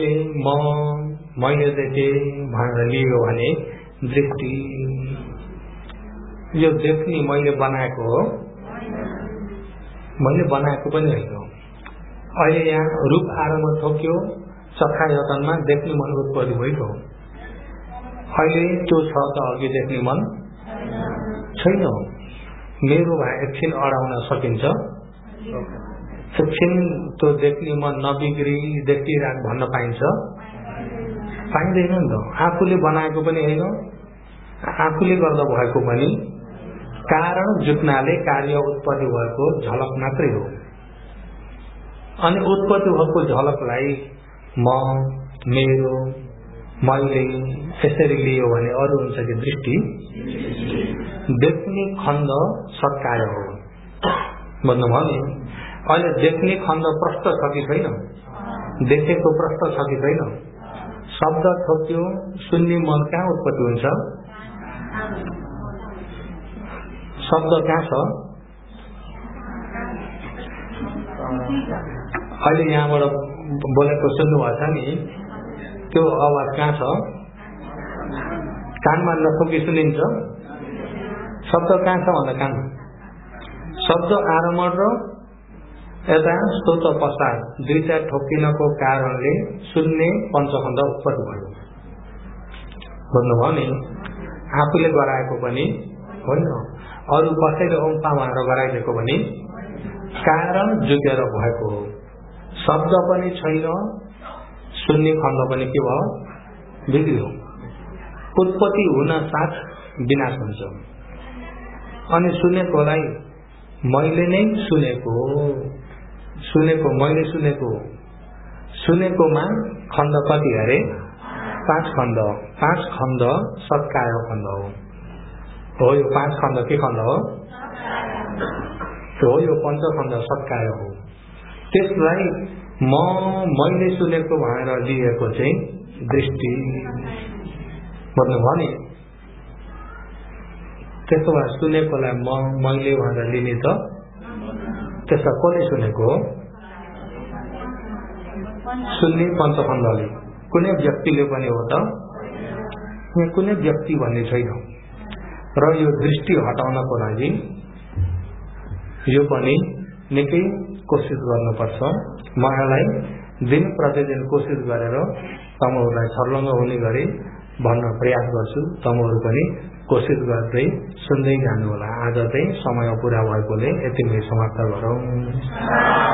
मैले देखे भनेर लियो भने दृष्टि। यो देख्ने मैले बनाएको हो, मैले बनाएको पनि होइन। अहिले यहाँ रूप आरम्भ ठोक्यो, चखायतनमा देख्ने मन उत्पत्ति भएको। अहिले त्यो छ त अघि देख्ने मन छैन। मेरो भए एकछिन अडाउन सकिन्छ, एकछिन त्यो देख्ने मन नबिग्री देखिराख भन्न पाइन्छ? पाइँदैन नि त। आफूले बनाएको पनि होइन, आफूले गर्दा भएको पनि कारण जुट्नाले कार्य उत्पत्ति भएको झलक मात्रै हो। अनि उत्पत्ति भएको झलकलाई म, मेरो मैले यसरी लियो भने अरू हुन्छ कि दृष्टि देख्ने खण्ड सत्कार हो। भन्नुभयो नि अहिले देख्ने खण्ड प्रष्ट छ कि छैन? देखेको प्रष्ट छ कि छैन? शब्द ठोक्यो सुन्ने मन कहाँ उत्पत्ति हुन्छ? शब्द कहाँ छ? अहिले यहाँबाट बोलेको सुन्नुभएको छ नि, त्यो आवाज कहाँ छ? कानमा नठोकी सुनिन्छ? शब्द कहाँ छ भन्दा कानमा? शब्द आरम्भ र यता स्तोत्र पश्चात दुईटा ठोकिनको कारणले सुन्ने पञ्चखण्ड उत्पत्ति भयो। भन्नुभयो नि, आफूले गराएको पनि होइन, अरू कसैले ओम्पा भनेर गराइदिएको पनि कारण जुगेर भएको हो। शब्द पनि छैन, सुन्ने खण्ड पनि के भयो? बिग्रियो। उत्पत्ति हुन साथ विनाश हुन्छ। अनि सुनेकोलाई मैले नै सुनेको, सुनेको मैले सुनेको, सुनेकोमा खण्ड कति अरे? 5 खण्ड। 5 खण्ड सत्काय खण्ड हो। यो 5 खण्ड के खण्ड हो? हो यो पञ्चखण्ड सत्काय हो। त्यसलाई मैले सुनेको भनेर लिएको चाहिँ दृष्टि। भन्नुभयो नि, त्यसो भए सुनेकोलाई मैले भनेर लिने त त्यसो कसले सुनेको हो? सुन्ने पञ्चखण्डले। कुनै व्यक्तिले पनि हो त? यहाँ कुनै व्यक्ति भन्ने छैन। र यो दृष्टि हटाउनको लागि यो पनि निकै कोसिस गर्नुपर्छ। म यसलाई दिन प्रतिदिन कोसिस गरेर तमहरूलाई छर्लङ्ग हुने गरी भन्न प्रयास गर्छु। तमहरू पनि कोसिस गर्दै सुन्दै जानु होला। आज चाहिँ समय पुरा भएकोले यतिमै समाप्त गरौँ।